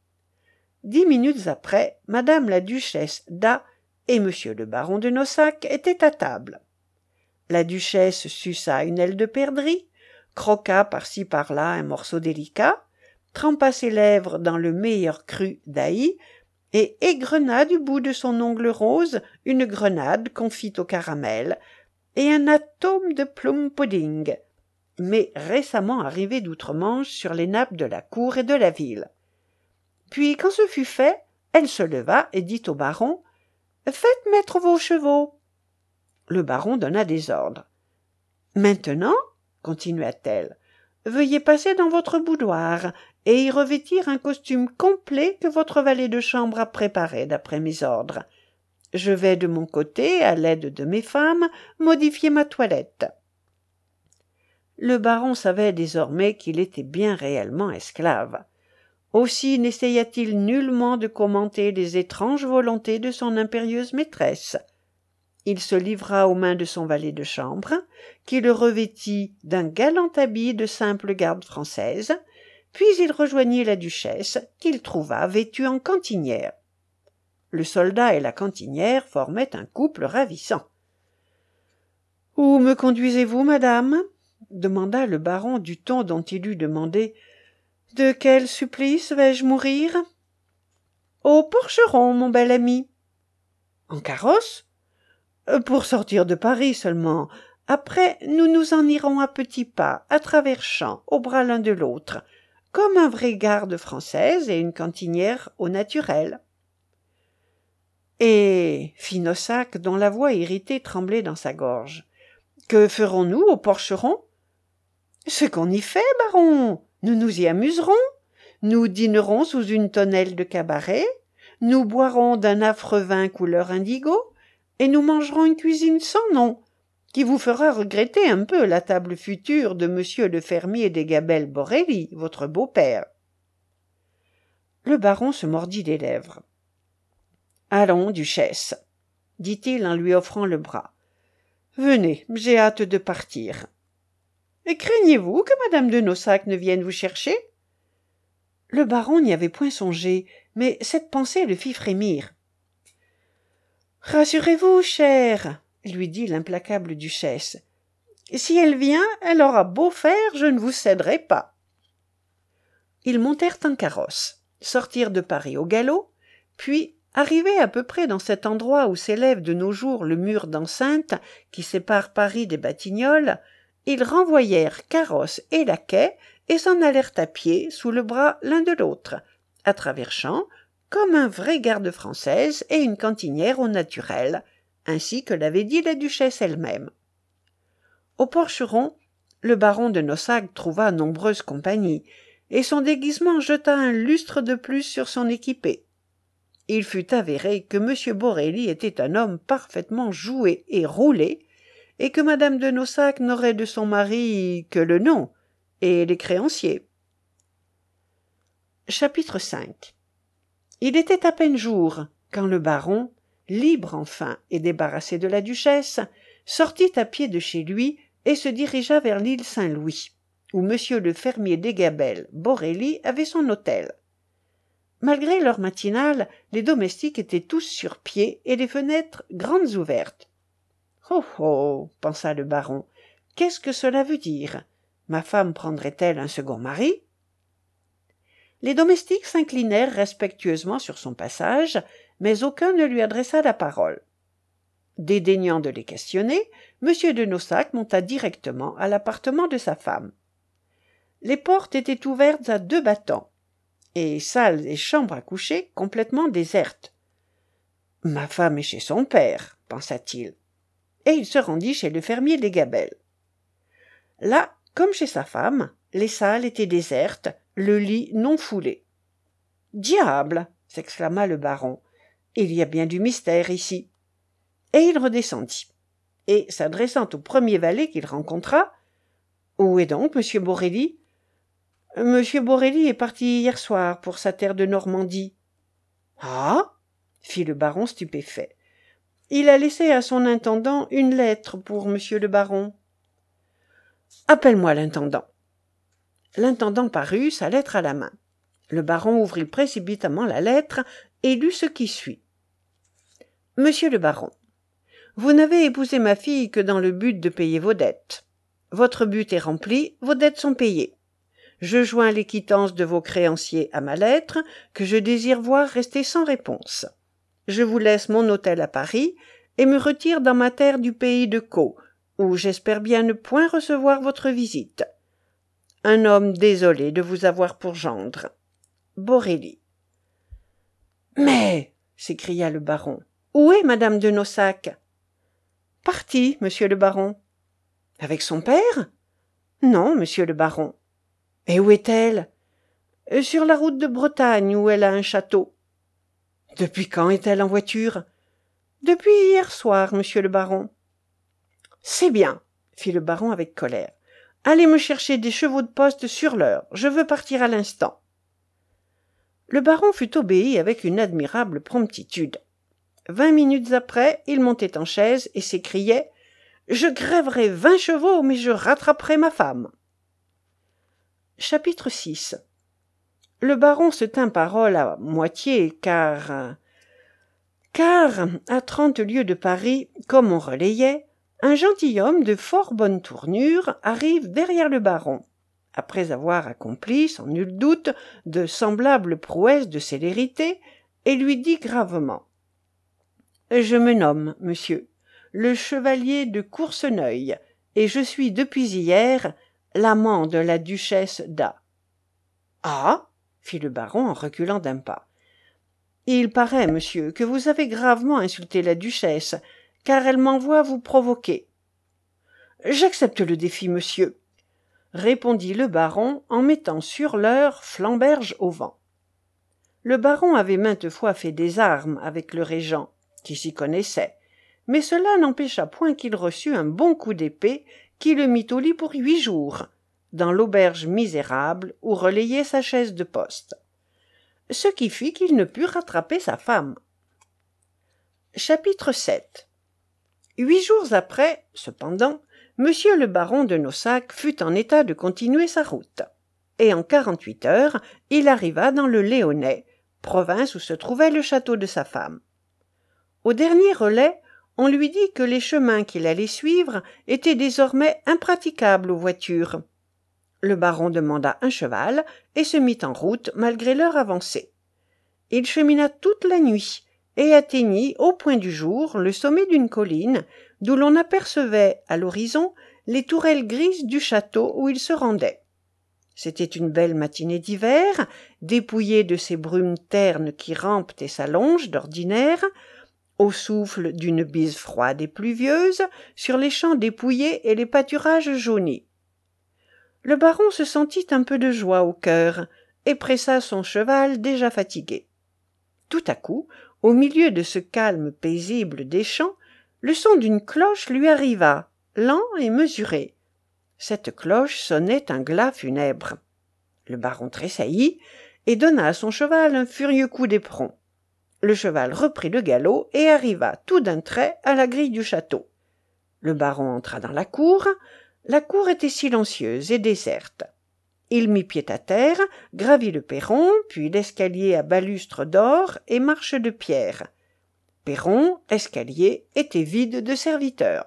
10 minutes après, madame la duchesse d'A et monsieur le baron de Nossac étaient à table. La duchesse suça une aile de perdrix, croqua par-ci par-là un morceau délicat, trempa ses lèvres dans le meilleur cru d'Aï et égrena du bout de son ongle rose une grenade confite au caramel et un atome de plum-pudding, mais récemment arrivé d'outre-Manche sur les nappes de la cour et de la ville. Puis, quand ce fut fait, elle se leva et dit au baron « Faites mettre vos chevaux !» Le baron donna des ordres. « Maintenant, continua-t-elle, veuillez passer dans votre boudoir et y revêtir un costume complet que votre valet de chambre a préparé d'après mes ordres. Je vais de mon côté, à l'aide de mes femmes, modifier ma toilette. » Le baron savait désormais qu'il était bien réellement esclave. Aussi n'essaya-t-il nullement de commenter les étranges volontés de son impérieuse maîtresse. Il se livra aux mains de son valet de chambre, qui le revêtit d'un galant habit de simple garde française, puis il rejoignit la duchesse, qu'il trouva vêtue en cantinière. Le soldat et la cantinière formaient un couple ravissant. « Où me conduisez-vous, madame ?» demanda le baron du ton dont il eût demandé « De quel supplice vais-je mourir ?»« Au Porcheron, mon bel ami. »« En carrosse ?»« Pour sortir de Paris seulement. Après, nous nous en irons à petits pas, à travers champs, au bras l'un de l'autre, comme un vrai garde française et une cantinière au naturel. » Et fit Nossac, dont la voix irritée tremblait dans sa gorge. « Que ferons-nous au Porcheron ?»« Ce qu'on y fait, baron. Nous nous y amuserons. Nous dînerons sous une tonnelle de cabaret, nous boirons d'un affreux vin couleur indigo, et nous mangerons une cuisine sans nom, qui vous fera regretter un peu la table future de monsieur le fermier des Gabelle Borelli, votre beau-père. » Le baron se mordit les lèvres. « Allons, duchesse, » dit-il en lui offrant le bras. « Venez, j'ai hâte de partir. »« Et craignez-vous que madame de Nossac ne vienne vous chercher ?» Le baron n'y avait point songé, mais cette pensée le fit frémir. « Rassurez-vous, chère, » lui dit l'implacable duchesse. « Si elle vient, elle aura beau faire, je ne vous céderai pas. » Ils montèrent en carrosse, sortirent de Paris au galop, puis, arrivés à peu près dans cet endroit où s'élève de nos jours le mur d'enceinte qui sépare Paris des Batignolles, ils renvoyèrent carrosse et laquais et s'en allèrent à pied sous le bras l'un de l'autre, à travers champs, comme un vrai garde française et une cantinière au naturel, ainsi que l'avait dit la duchesse elle-même. Au Porcheron, le baron de Nossac trouva nombreuse compagnie, et son déguisement jeta un lustre de plus sur son équipée. Il fut avéré que M. Borelli était un homme parfaitement joué et roulé, et que madame de Nossac n'aurait de son mari que le nom et les créanciers. Chapitre 5. Il était à peine jour quand le baron, libre enfin et débarrassé de la duchesse, sortit à pied de chez lui et se dirigea vers l'île Saint-Louis, où monsieur le fermier des Gabelle Borelli avait son hôtel. Malgré l'heure matinale, les domestiques étaient tous sur pied et les fenêtres grandes ouvertes. « Oh, oh !» pensa le baron, « qu'est-ce que cela veut dire ? Ma femme prendrait-elle un second mari ?» Les domestiques s'inclinèrent respectueusement sur son passage, mais aucun ne lui adressa la parole. Dédaignant de les questionner, M. de Nossac monta directement à l'appartement de sa femme. Les portes étaient ouvertes à 2 battants, et salles et chambres à coucher complètement désertes. « Ma femme est chez son père, » pensa-t-il, et il se rendit chez le fermier des Gabelle. Là, comme chez sa femme, les salles étaient désertes, le lit non foulé. « Diable !» s'exclama le baron, « il y a bien du mystère ici. » Et il redescendit, et s'adressant au premier valet qu'il rencontra, « Où est donc M. Borelli ?»« M. Borelli est parti hier soir pour sa terre de Normandie. »« Ah !» fit le baron stupéfait. « Il a laissé à son intendant une lettre pour M. le baron. »« Appelle-moi l'intendant. » L'intendant parut, sa lettre à la main. Le baron ouvrit précipitamment la lettre et lut ce qui suit. « Monsieur le baron, vous n'avez épousé ma fille que dans le but de payer vos dettes. Votre but est rempli, vos dettes sont payées. Je joins les quittances de vos créanciers à ma lettre, que je désire voir rester sans réponse. Je vous laisse mon hôtel à Paris et me retire dans ma terre du pays de Caux, où j'espère bien ne point recevoir votre visite. Un homme désolé de vous avoir pour gendre. Borély. »« Mais, s'écria le baron, où est madame de Nossac ? » ?»« Partie, monsieur le baron. »« Avec son père ? » ?»« Non, monsieur le baron. »« Et où est-elle ? » ?»« Sur la route de Bretagne, où elle a un château. »« Depuis quand est-elle en voiture ? » ?»« Depuis hier soir, monsieur le baron. »« C'est bien, fit le baron avec colère. Allez me chercher des chevaux de poste sur l'heure, je veux partir à l'instant. Le baron fut obéi avec une admirable promptitude. 20 minutes après, il montait en chaise et s'écriait « Je grèverai 20 chevaux, mais je rattraperai ma femme. » Chapitre 6. Le baron se tint parole à moitié, car à 30 lieues de Paris, comme on relayait, un gentilhomme de fort bonne tournure arrive derrière le baron, après avoir accompli, sans nul doute, de semblables prouesses de célérité, et lui dit gravement « Je me nomme, monsieur, le chevalier de Courceneuil, et je suis depuis hier l'amant de la duchesse d'A. »« Ah !» fit le baron en reculant d'un pas. « Il paraît, monsieur, que vous avez gravement insulté la duchesse, car elle m'envoie vous provoquer. »« J'accepte le défi, monsieur, » répondit le baron en mettant sur l'heure Flamberge au vent. Le baron avait maintes fois fait des armes avec le régent, qui s'y connaissait, mais cela n'empêcha point qu'il reçut un bon coup d'épée qui le mit au lit pour 8 jours, dans l'auberge misérable où relayait sa chaise de poste, ce qui fit qu'il ne put rattraper sa femme. Chapitre 7. 8 jours après, cependant, monsieur le baron de Nossac fut en état de continuer sa route, et en 48 heures, il arriva dans le Léonnais, province où se trouvait le château de sa femme. Au dernier relais, on lui dit que les chemins qu'il allait suivre étaient désormais impraticables aux voitures. Le baron demanda un cheval et se mit en route malgré l'heure avancée. Il chemina toute la nuit et atteignit au point du jour le sommet d'une colline d'où l'on apercevait à l'horizon les tourelles grises du château où il se rendait. C'était une belle matinée d'hiver, dépouillée de ces brumes ternes qui rampent et s'allongent d'ordinaire, au souffle d'une bise froide et pluvieuse, sur les champs dépouillés et les pâturages jaunis. Le baron se sentit un peu de joie au cœur et pressa son cheval déjà fatigué. Tout à coup, au milieu de ce calme paisible des champs, le son d'une cloche lui arriva, lent et mesuré. Cette cloche sonnait un glas funèbre. Le baron tressaillit et donna à son cheval un furieux coup d'éperon. Le cheval reprit le galop et arriva tout d'un trait à la grille du château. Le baron entra dans la cour. La cour était silencieuse et déserte. Il mit pied à terre, gravit le perron, puis l'escalier à balustres d'or et marches de pierre. Perron, escalier étaient vides de serviteurs.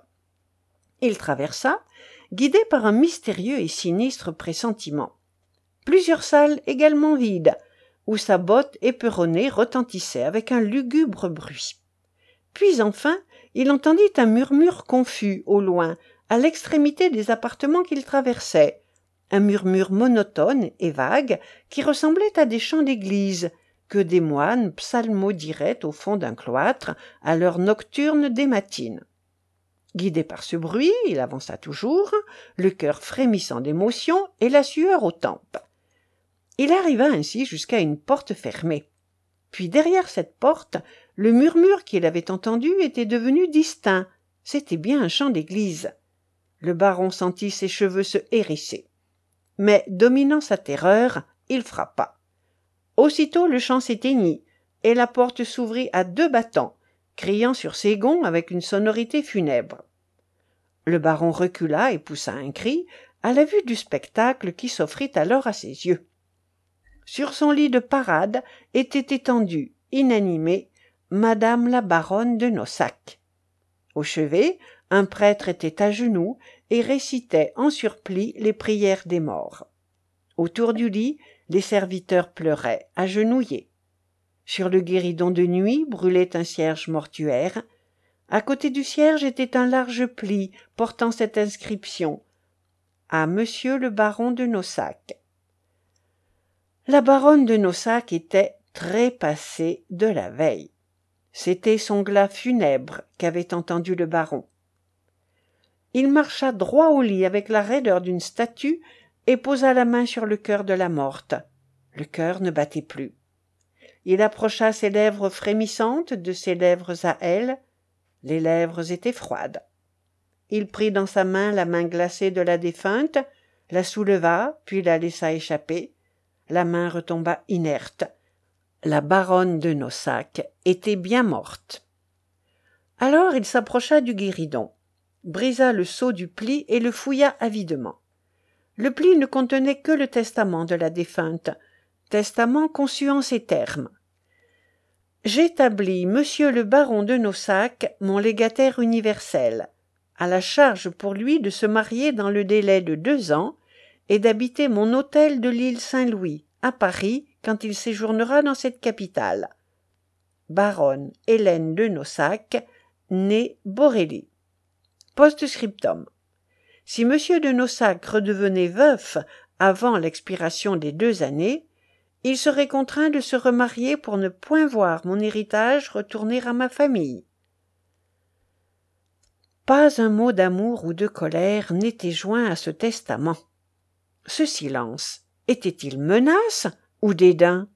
Il traversa, guidé par un mystérieux et sinistre pressentiment. Plusieurs salles également vides, où sa botte éperonnée retentissait avec un lugubre bruit. Puis enfin, il entendit un murmure confus au loin, à l'extrémité des appartements qu'il traversait, un murmure monotone et vague qui ressemblait à des chants d'église que des moines psalmodieraient au fond d'un cloître à l'heure nocturne des matines. Guidé par ce bruit, il avança toujours, le cœur frémissant d'émotion et la sueur aux tempes. Il arriva ainsi jusqu'à une porte fermée. Puis derrière cette porte, le murmure qu'il avait entendu était devenu distinct. C'était bien un chant d'église. Le baron sentit ses cheveux se hérisser. Mais, dominant sa terreur, il frappa. Aussitôt le chant s'éteignit, et la porte s'ouvrit à 2 battants, criant sur ses gonds avec une sonorité funèbre. Le baron recula et poussa un cri à la vue du spectacle qui s'offrit alors à ses yeux. sur son lit de parade était étendue, inanimée, madame la baronne de Nossac. Au chevet, un prêtre était à genoux et récitait en surplis les prières des morts. Autour du lit, les serviteurs pleuraient, agenouillés. Sur le guéridon de nuit brûlait un cierge mortuaire. À côté du cierge était un large pli portant cette inscription: à monsieur le baron de Nossac. La baronne de Nossac était trépassée de la veille. C'était son glas funèbre qu'avait entendu le baron. Il marcha droit au lit avec la raideur d'une statue et posa la main sur le cœur de la morte. Le cœur ne battait plus. Il approcha ses lèvres frémissantes de ses lèvres à elle. Les lèvres étaient froides. Il prit dans sa main la main glacée de la défunte, la souleva, puis la laissa échapper. La main retomba inerte. La baronne de Nossac était bien morte. Alors il s'approcha du guéridon, brisa le sceau du pli et le fouilla avidement. Le pli ne contenait que le testament de la défunte, testament conçu en ces termes: j'établis monsieur le baron de Nossac, mon légataire universel, à la charge pour lui de se marier dans le délai de 2 ans et d'habiter mon hôtel de l'île Saint-Louis, à Paris, quand il séjournera dans cette capitale. Baronne Hélène de Nossac, née Borelli. Post-scriptum. Si monsieur de Nossac redevenait veuf avant l'expiration des 2 années, il serait contraint de se remarier pour ne point voir mon héritage retourner à ma famille. Pas un mot d'amour ou de colère n'était joint à ce testament. Ce silence était-il menace ou dédain?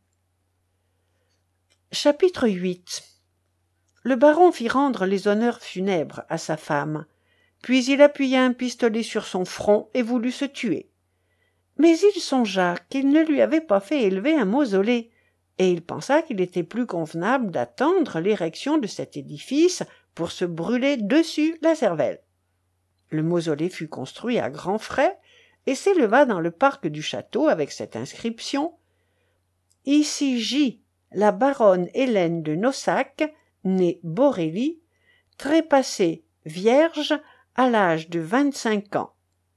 Chapitre 8. Le baron fit rendre les honneurs funèbres à sa femme, puis il appuya un pistolet sur son front et voulut se tuer. Mais il songea qu'il ne lui avait pas fait élever un mausolée, et il pensa qu'il était plus convenable d'attendre l'érection de cet édifice pour se brûler dessus la cervelle. Le mausolée fut construit à grands frais et s'éleva dans le parc du château avec cette inscription: ici gît la baronne Hélène de Nossac, née Borelli, trépassée vierge à l'âge de 25 ans.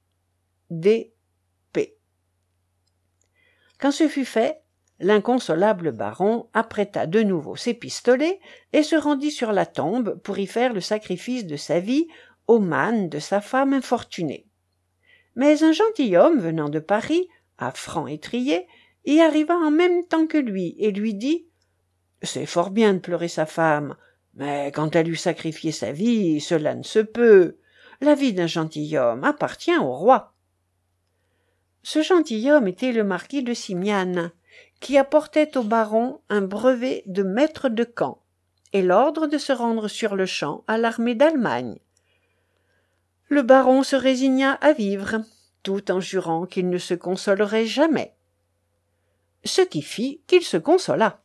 D.P. Quand ce fut fait, l'inconsolable baron apprêta de nouveau ses pistolets et se rendit sur la tombe pour y faire le sacrifice de sa vie au mâne de sa femme infortunée. Mais un gentilhomme venant de Paris, à franc-étrier, y arriva en même temps que lui et lui dit: c'est fort bien de pleurer sa femme, mais quand elle eut sacrifié sa vie, cela ne se peut. La vie d'un gentilhomme appartient au roi. Ce gentilhomme était le marquis de Simiane, qui apportait au baron un brevet de maître de camp et l'ordre de se rendre sur-le-champ à l'armée d'Allemagne. Le baron se résigna à vivre, tout en jurant qu'il ne se consolerait jamais. Ce qui fit qu'il se consola.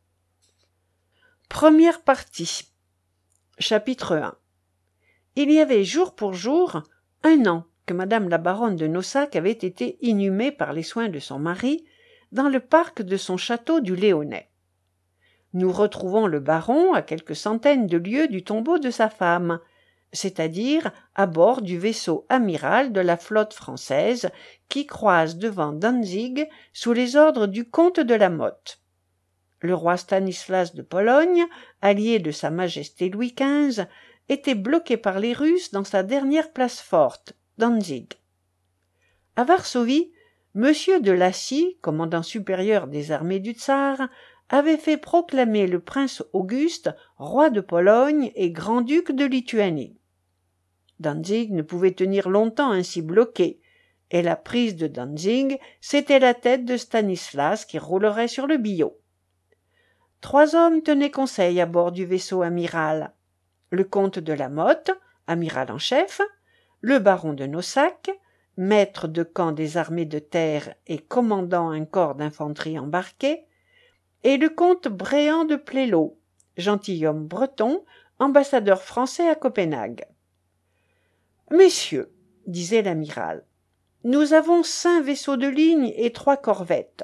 Première partie. Chapitre 1. Il y avait jour pour jour 1 an que madame la baronne de Nossac avait été inhumée par les soins de son mari dans le parc de son château du Léonnais. Nous retrouvons le baron à quelques centaines de lieues du tombeau de sa femme, c'est-à-dire à bord du vaisseau amiral de la flotte française qui croise devant Danzig sous les ordres du comte de la Motte. Le roi Stanislas de Pologne, allié de sa majesté Louis XV, était bloqué par les Russes dans sa dernière place forte, Danzig. À Varsovie, M. de Lacy, commandant supérieur des armées du tsar, avait fait proclamer le prince Auguste roi de Pologne et grand-duc de Lituanie. Danzig ne pouvait tenir longtemps ainsi bloqué, et la prise de Danzig, c'était la tête de Stanislas qui roulerait sur le billot. 3 hommes tenaient conseil à bord du vaisseau amiral: le comte de la Motte, amiral en chef, le baron de Nossac, maître de camp des armées de terre et commandant un corps d'infanterie embarqué, et le comte Bréant de Plélo, gentilhomme breton, ambassadeur français à Copenhague. « Messieurs, disait l'amiral, nous avons 5 vaisseaux de ligne et 3 corvettes.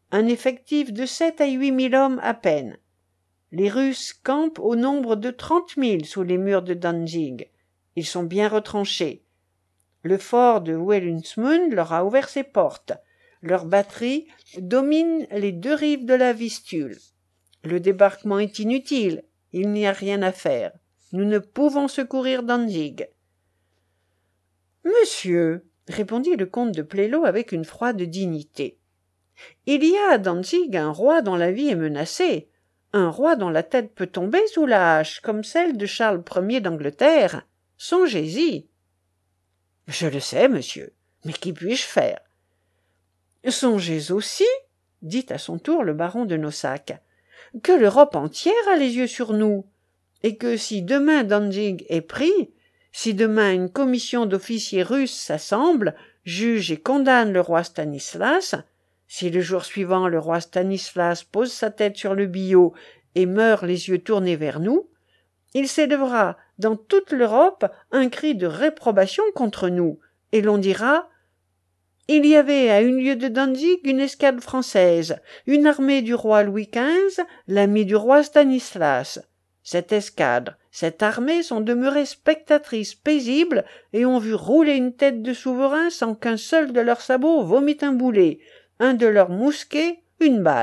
un effectif de 7 à 8 000 hommes à peine. Les Russes campent au nombre de 30 000 sous les murs de Danzig. Ils sont bien retranchés. Le fort de Welungsmund leur a ouvert ses portes. Leur batterie domine les 2 rives de la Vistule. Le débarquement est inutile. Il n'y a rien à faire. Nous ne pouvons secourir Danzig. Monsieur, répondit le comte de Plélo avec une froide dignité, il y a à Danzig un roi dont la vie est menacée, un roi dont la tête peut tomber sous la hache, comme celle de Charles Ier d'Angleterre. Songez-y. Je le sais, monsieur, mais qu'y puis-je faire? Songez aussi, dit à son tour le baron de Nossac, que l'Europe entière a les yeux sur nous, et que si demain Danzig est pris, si demain une commission d'officiers russes s'assemble, juge et condamne le roi Stanislas, si le jour suivant le roi Stanislas pose sa tête sur le billot et meurt les yeux tournés vers nous, il s'élèvera dans toute l'Europe un cri de réprobation contre nous, et l'on dira « Il y avait à 1 lieue de Danzig une escadre française, une armée du roi Louis XV, l'ami du roi Stanislas. Cette escadre, cette armée sont demeurées spectatrices paisibles et ont vu rouler une tête de souverain sans qu'un seul de leurs sabots vomit un boulet, un de leurs mousquets une balle. »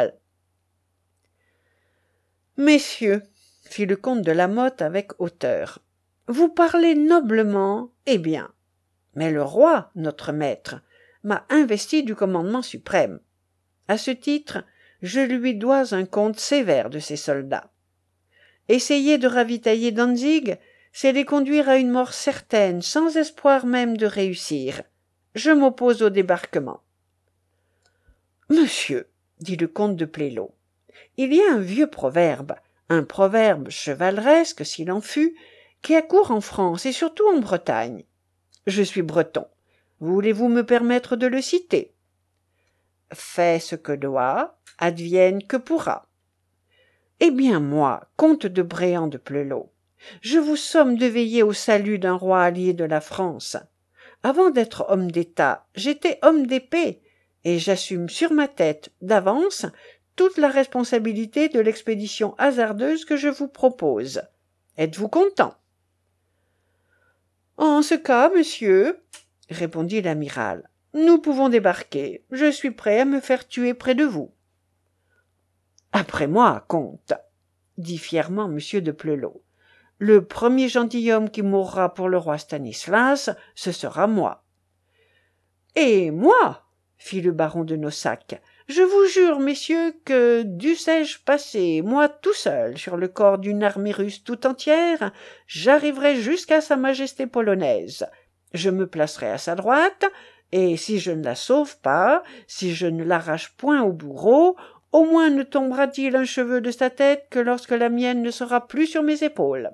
Messieurs, fit le comte de La Motte avec hauteur, vous parlez noblement, eh bien. Mais le roi, notre maître, m'a investi du commandement suprême. À ce titre, je lui dois un compte sévère de ses soldats. Essayer de ravitailler Danzig, c'est les conduire à une mort certaine, sans espoir même de réussir. Je m'oppose au débarquement. Monsieur, dit le comte de Plélo, il y a un vieux proverbe, un proverbe chevaleresque s'il en fut, qui accourt en France et surtout en Bretagne. Je suis breton. Voulez-vous me permettre de le citer? Fais ce que doit, advienne que pourra. Eh bien moi, comte de Bréant de Plelot, je vous somme de veiller au salut d'un roi allié de la France. Avant d'être homme d'État, j'étais homme d'épée, et j'assume sur ma tête, d'avance, toute la responsabilité de l'expédition hasardeuse que je vous propose. Êtes-vous content? En ce cas, monsieur, répondit l'amiral, nous pouvons débarquer. Je suis prêt à me faire tuer près de vous. Après moi, comte, dit fièrement M. de Plelot. Le premier gentilhomme qui mourra pour le roi Stanislas, ce sera moi. Et moi, fit le baron de Nossac, je vous jure, messieurs, que dussé-je passer, moi tout seul, sur le corps d'une armée russe tout entière, j'arriverai jusqu'à sa majesté polonaise. Je me placerai à sa droite, et si je ne la sauve pas, si je ne l'arrache point au bourreau, au moins ne tombera-t-il un cheveu de sa tête que lorsque la mienne ne sera plus sur mes épaules.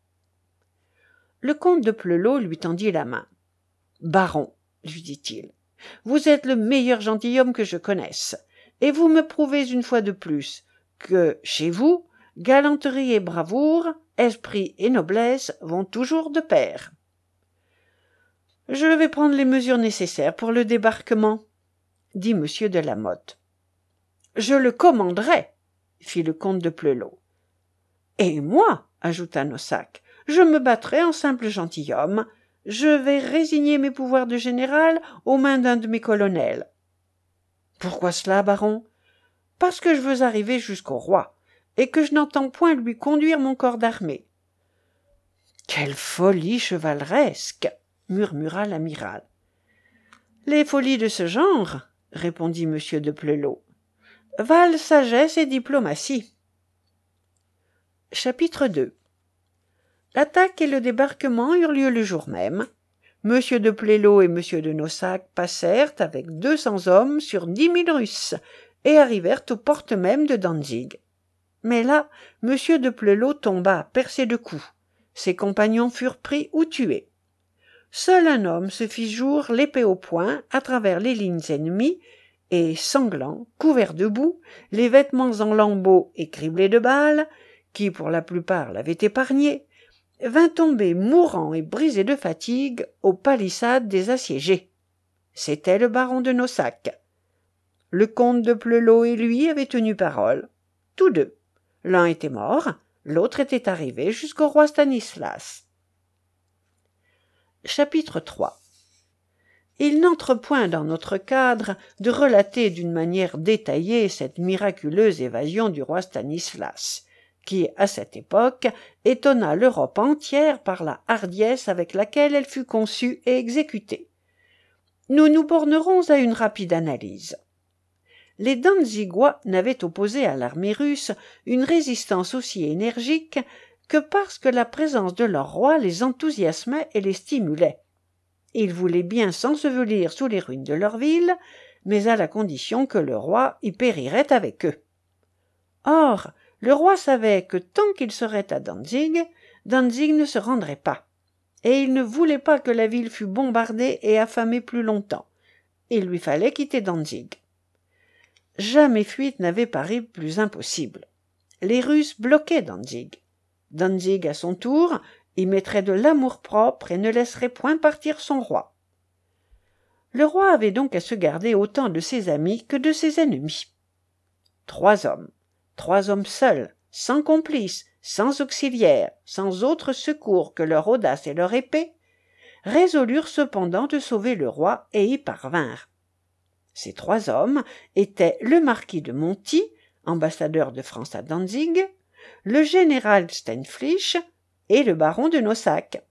Le comte de Plelot lui tendit la main. « Baron, lui dit-il, vous êtes le meilleur gentilhomme que je connaisse, et vous me prouvez une fois de plus que, chez vous, galanterie et bravoure, esprit et noblesse vont toujours de pair. Je vais prendre les mesures nécessaires pour le débarquement, dit M. de La Motte. Je le commanderai, fit le comte de Plelot. Et moi, ajouta Nossac, je me battrai en simple gentilhomme. Je vais résigner mes pouvoirs de général aux mains d'un de mes colonels. Pourquoi cela, baron? Parce que je veux arriver jusqu'au roi, et que je n'entends point lui conduire mon corps d'armée. Quelle folie chevaleresque! Murmura l'amiral. Les folies de ce genre, répondit M. de Plelot, valent sagesse et diplomatie. Chapitre 2. L'attaque et le débarquement eurent lieu le jour même. M. de Plelot et M. de Nossac passèrent avec 200 hommes sur 10 000 Russes et arrivèrent aux portes mêmes de Danzig. Mais là, M. de Plelot tomba, percé de coups. Ses compagnons furent pris ou tués. Seul un homme se fit jour, l'épée au poing, à travers les lignes ennemies, et, sanglant, couvert de boue, les vêtements en lambeaux et criblés de balles, qui pour la plupart l'avaient épargné, vint tomber mourant et brisé de fatigue aux palissades des assiégés. C'était le baron de Nossac. Le comte de Plelot et lui avaient tenu parole. Tous deux. L'un était mort, l'autre était arrivé jusqu'au roi Stanislas. Chapitre 3. Il n'entre point dans notre cadre de relater d'une manière détaillée cette miraculeuse évasion du roi Stanislas, qui, à cette époque, étonna l'Europe entière par la hardiesse avec laquelle elle fut conçue et exécutée. Nous nous bornerons à une rapide analyse. Les Danzigois n'avaient opposé à l'armée russe une résistance aussi énergique que parce que la présence de leur roi les enthousiasmait et les stimulait. Ils voulaient bien s'ensevelir sous les ruines de leur ville, mais à la condition que le roi y périrait avec eux. Or, le roi savait que tant qu'il serait à Danzig, Danzig ne se rendrait pas, et il ne voulait pas que la ville fût bombardée et affamée plus longtemps. Il lui fallait quitter Danzig. Jamais fuite n'avait paru plus impossible. Les Russes bloquaient Danzig. Danzig, à son tour, y mettrait de l'amour-propre et ne laisserait point partir son roi. Le roi avait donc à se garder autant de ses amis que de ses ennemis. Trois hommes seuls, sans complices, sans auxiliaires, sans autre secours que leur audace et leur épée, résolurent cependant de sauver le roi et y parvinrent. Ces trois hommes étaient le marquis de Monty, ambassadeur de France à Danzig, le général Steinflich et le baron de Naussac.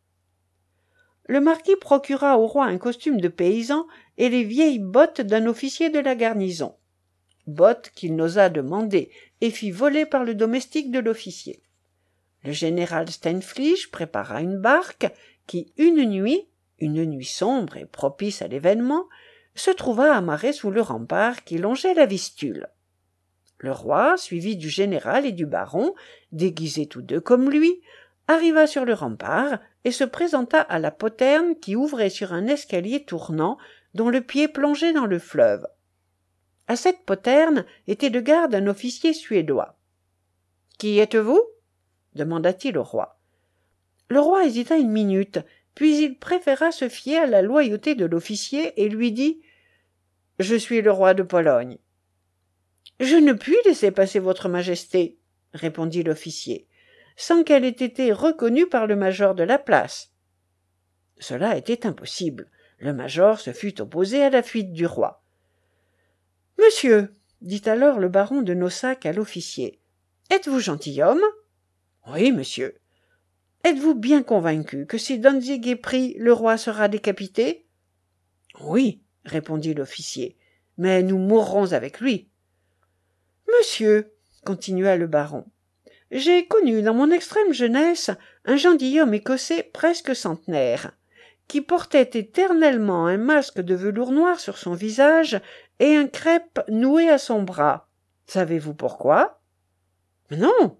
Le marquis procura au roi un costume de paysan et les vieilles bottes d'un officier de la garnison, bottes qu'il n'osa demander et fit voler par le domestique de l'officier. Le général Steinflich prépara une barque qui, une nuit sombre et propice à l'événement, se trouva amarrée sous le rempart qui longeait la Vistule. Le roi, suivi du général et du baron, déguisés tous deux comme lui, arriva sur le rempart et se présenta à la poterne qui ouvrait sur un escalier tournant dont le pied plongeait dans le fleuve. À cette poterne était de garde un officier suédois. « Qui êtes-vous » demanda-t-il au roi. Le roi hésita une minute, puis il préféra se fier à la loyauté de l'officier et lui dit « Je suis le roi de Pologne. »« Je ne puis laisser passer votre majesté, » répondit l'officier, sans qu'elle ait été reconnue par le major de la place. Cela était impossible. Le major se fût opposé à la fuite du roi. « Monsieur, » dit alors le baron de Naussac à l'officier, « êtes-vous gentilhomme ?»« Oui, monsieur. »« Êtes-vous bien convaincu que si Danzig est pris, le roi sera décapité ?»« Oui, » répondit l'officier, « mais nous mourrons avec lui. »« Monsieur, » continua le baron, « j'ai connu dans mon extrême jeunesse un gentilhomme écossais presque centenaire, qui portait éternellement un masque de velours noir sur son visage et un crêpe noué à son bras. Savez-vous pourquoi ? » ?»« Non, »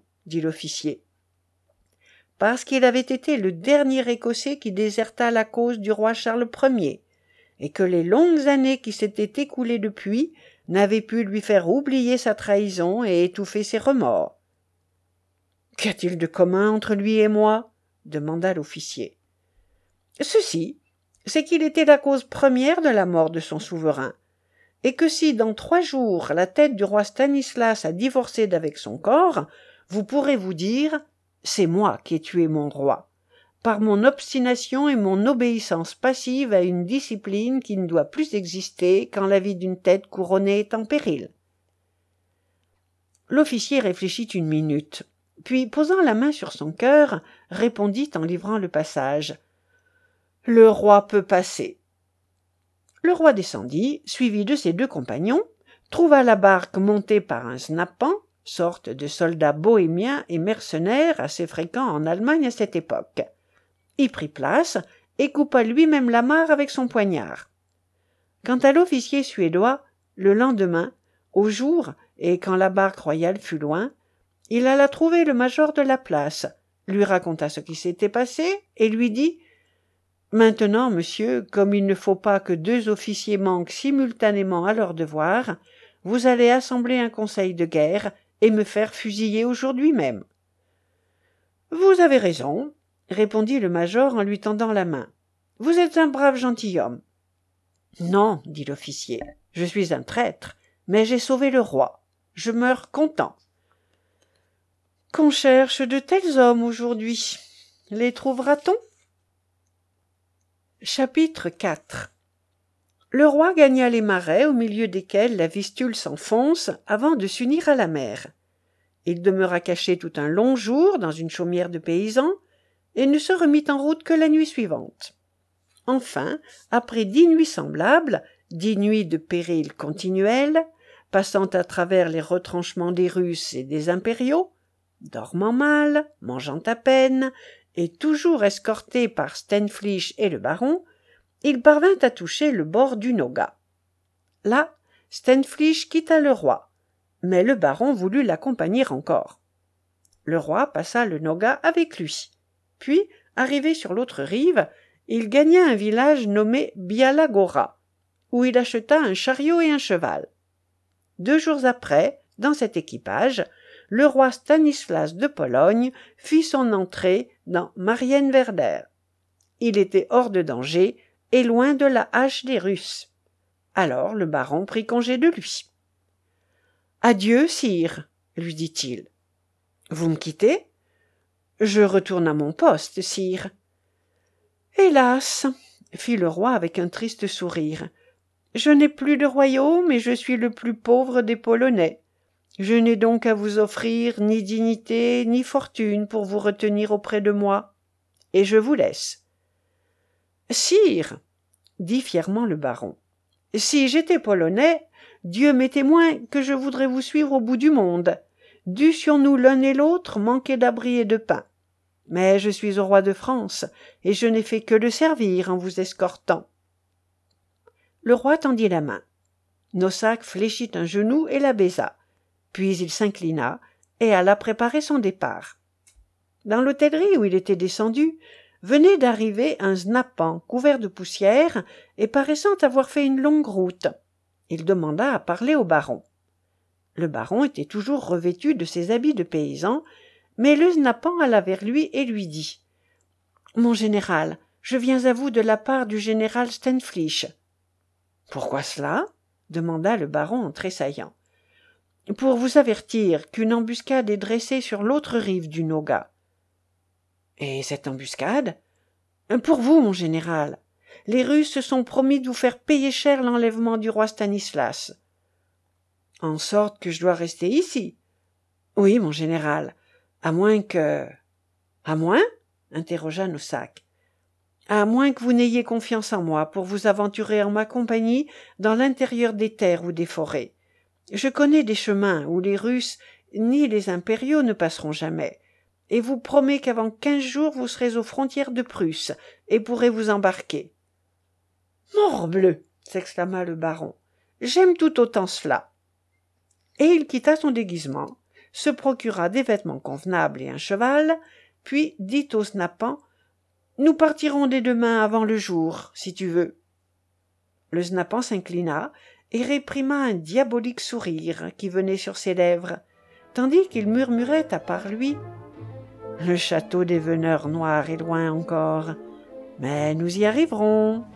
dit l'officier. « Parce qu'il avait été le dernier Écossais qui déserta la cause du roi Charles Ier, et que les longues années qui s'étaient écoulées depuis n'avaient pu lui faire oublier sa trahison et étouffer ses remords. »« Qu'y a-t-il de commun entre lui et moi ?» demanda l'officier. « Ceci, c'est qu'il était la cause première de la mort de son souverain, et que si dans 3 jours la tête du roi Stanislas a divorcé d'avec son corps, vous pourrez vous dire « c'est moi qui ai tué mon roi, par mon obstination et mon obéissance passive à une discipline qui ne doit plus exister quand la vie d'une tête couronnée est en péril. » L'officier réfléchit une minute, puis posant la main sur son cœur, répondit en livrant le passage « Le roi peut passer. » Le roi descendit, suivi de ses 2 compagnons, trouva la barque montée par un snappan, sorte de soldat bohémien et mercenaire assez fréquent en Allemagne à cette époque. Y prit place et coupa lui-même l'amarre avec son poignard. Quant à l'officier suédois, le lendemain, au jour, et quand la barque royale fut loin, il alla trouver le major de la place, lui raconta ce qui s'était passé et lui dit « Maintenant, monsieur, comme il ne faut pas que 2 officiers manquent simultanément à leur devoir, vous allez assembler un conseil de guerre et me faire fusiller aujourd'hui même. »« Vous avez raison, » répondit le major en lui tendant la main. « Vous êtes un brave gentilhomme. »« Non, » dit l'officier, « je suis un traître, mais j'ai sauvé le roi. Je meurs content. Qu'on cherche de tels hommes aujourd'hui. Les trouvera-t-on? Chapitre 4. Le roi gagna les marais au milieu desquels la Vistule s'enfonce avant de s'unir à la mer. Il demeura caché tout un long jour dans une chaumière de paysans et ne se remit en route que la nuit suivante. Enfin, après 10 nuits semblables, 10 nuits de péril continuel, passant à travers les retranchements des Russes et des impériaux, dormant mal, mangeant à peine, et toujours escorté par Steinflich et le baron, il parvint à toucher le bord du Nogat. Là, Steinflich quitta le roi, mais le baron voulut l'accompagner encore. Le roi passa le Nogat avec lui. Puis, arrivé sur l'autre rive, il gagna un village nommé Biala-Gora, où il acheta un chariot et un cheval. 2 jours après, dans cet équipage, le roi Stanislas de Pologne fit son entrée dans Marienwerder. Il était hors de danger et loin de la hache des Russes. Alors le baron prit congé de lui. « Adieu, sire, lui dit-il. « Vous me quittez ? Je retourne à mon poste, sire. »« Hélas, fit le roi avec un triste sourire, je n'ai plus de royaume et je suis le plus pauvre des Polonais. Je n'ai donc à vous offrir ni dignité ni fortune pour vous retenir auprès de moi, et je vous laisse. »« Sire, dit fièrement le baron, si j'étais Polonais, Dieu m'est témoin que je voudrais vous suivre au bout du monde. Dussions-nous l'un et l'autre manquer d'abri et de pain. Mais je suis au roi de France, et je n'ai fait que le servir en vous escortant. » Le roi tendit la main. Nossac fléchit un genou et la baisa. Puis il s'inclina et alla préparer son départ. Dans l'hôtellerie où il était descendu, venait d'arriver un Snapan couvert de poussière et paraissant avoir fait une longue route. Il demanda à parler au baron. Le baron était toujours revêtu de ses habits de paysan, mais le Snapan alla vers lui et lui dit « Mon général, je viens à vous de la part du général Steinflich. »« Pourquoi cela ?» demanda le baron en tressaillant. « Pour vous avertir qu'une embuscade est dressée sur l'autre rive du Nogat. »« Et cette embuscade ?»« Pour vous, mon général. Les Russes se sont promis de vous faire payer cher l'enlèvement du roi Stanislas. »« En sorte que je dois rester ici ?»« Oui, mon général. À moins que... »« À moins ?» interrogea Nossac. « À moins que vous n'ayez confiance en moi pour vous aventurer en ma compagnie dans l'intérieur des terres ou des forêts. Je connais des chemins où les Russes ni les impériaux ne passeront jamais, et vous promets qu'avant 15 jours vous serez aux frontières de Prusse et pourrez vous embarquer. »« Morbleu !» s'exclama le baron. « J'aime tout autant cela. » Et il quitta son déguisement, se procura des vêtements convenables et un cheval, puis dit au Snapan « Nous partirons dès demain avant le jour, si tu veux. » Le Snapan s'inclina et réprima un diabolique sourire qui venait sur ses lèvres, tandis qu'il murmurait à part lui « Le château des Veneurs noirs est loin encore, mais nous y arriverons. »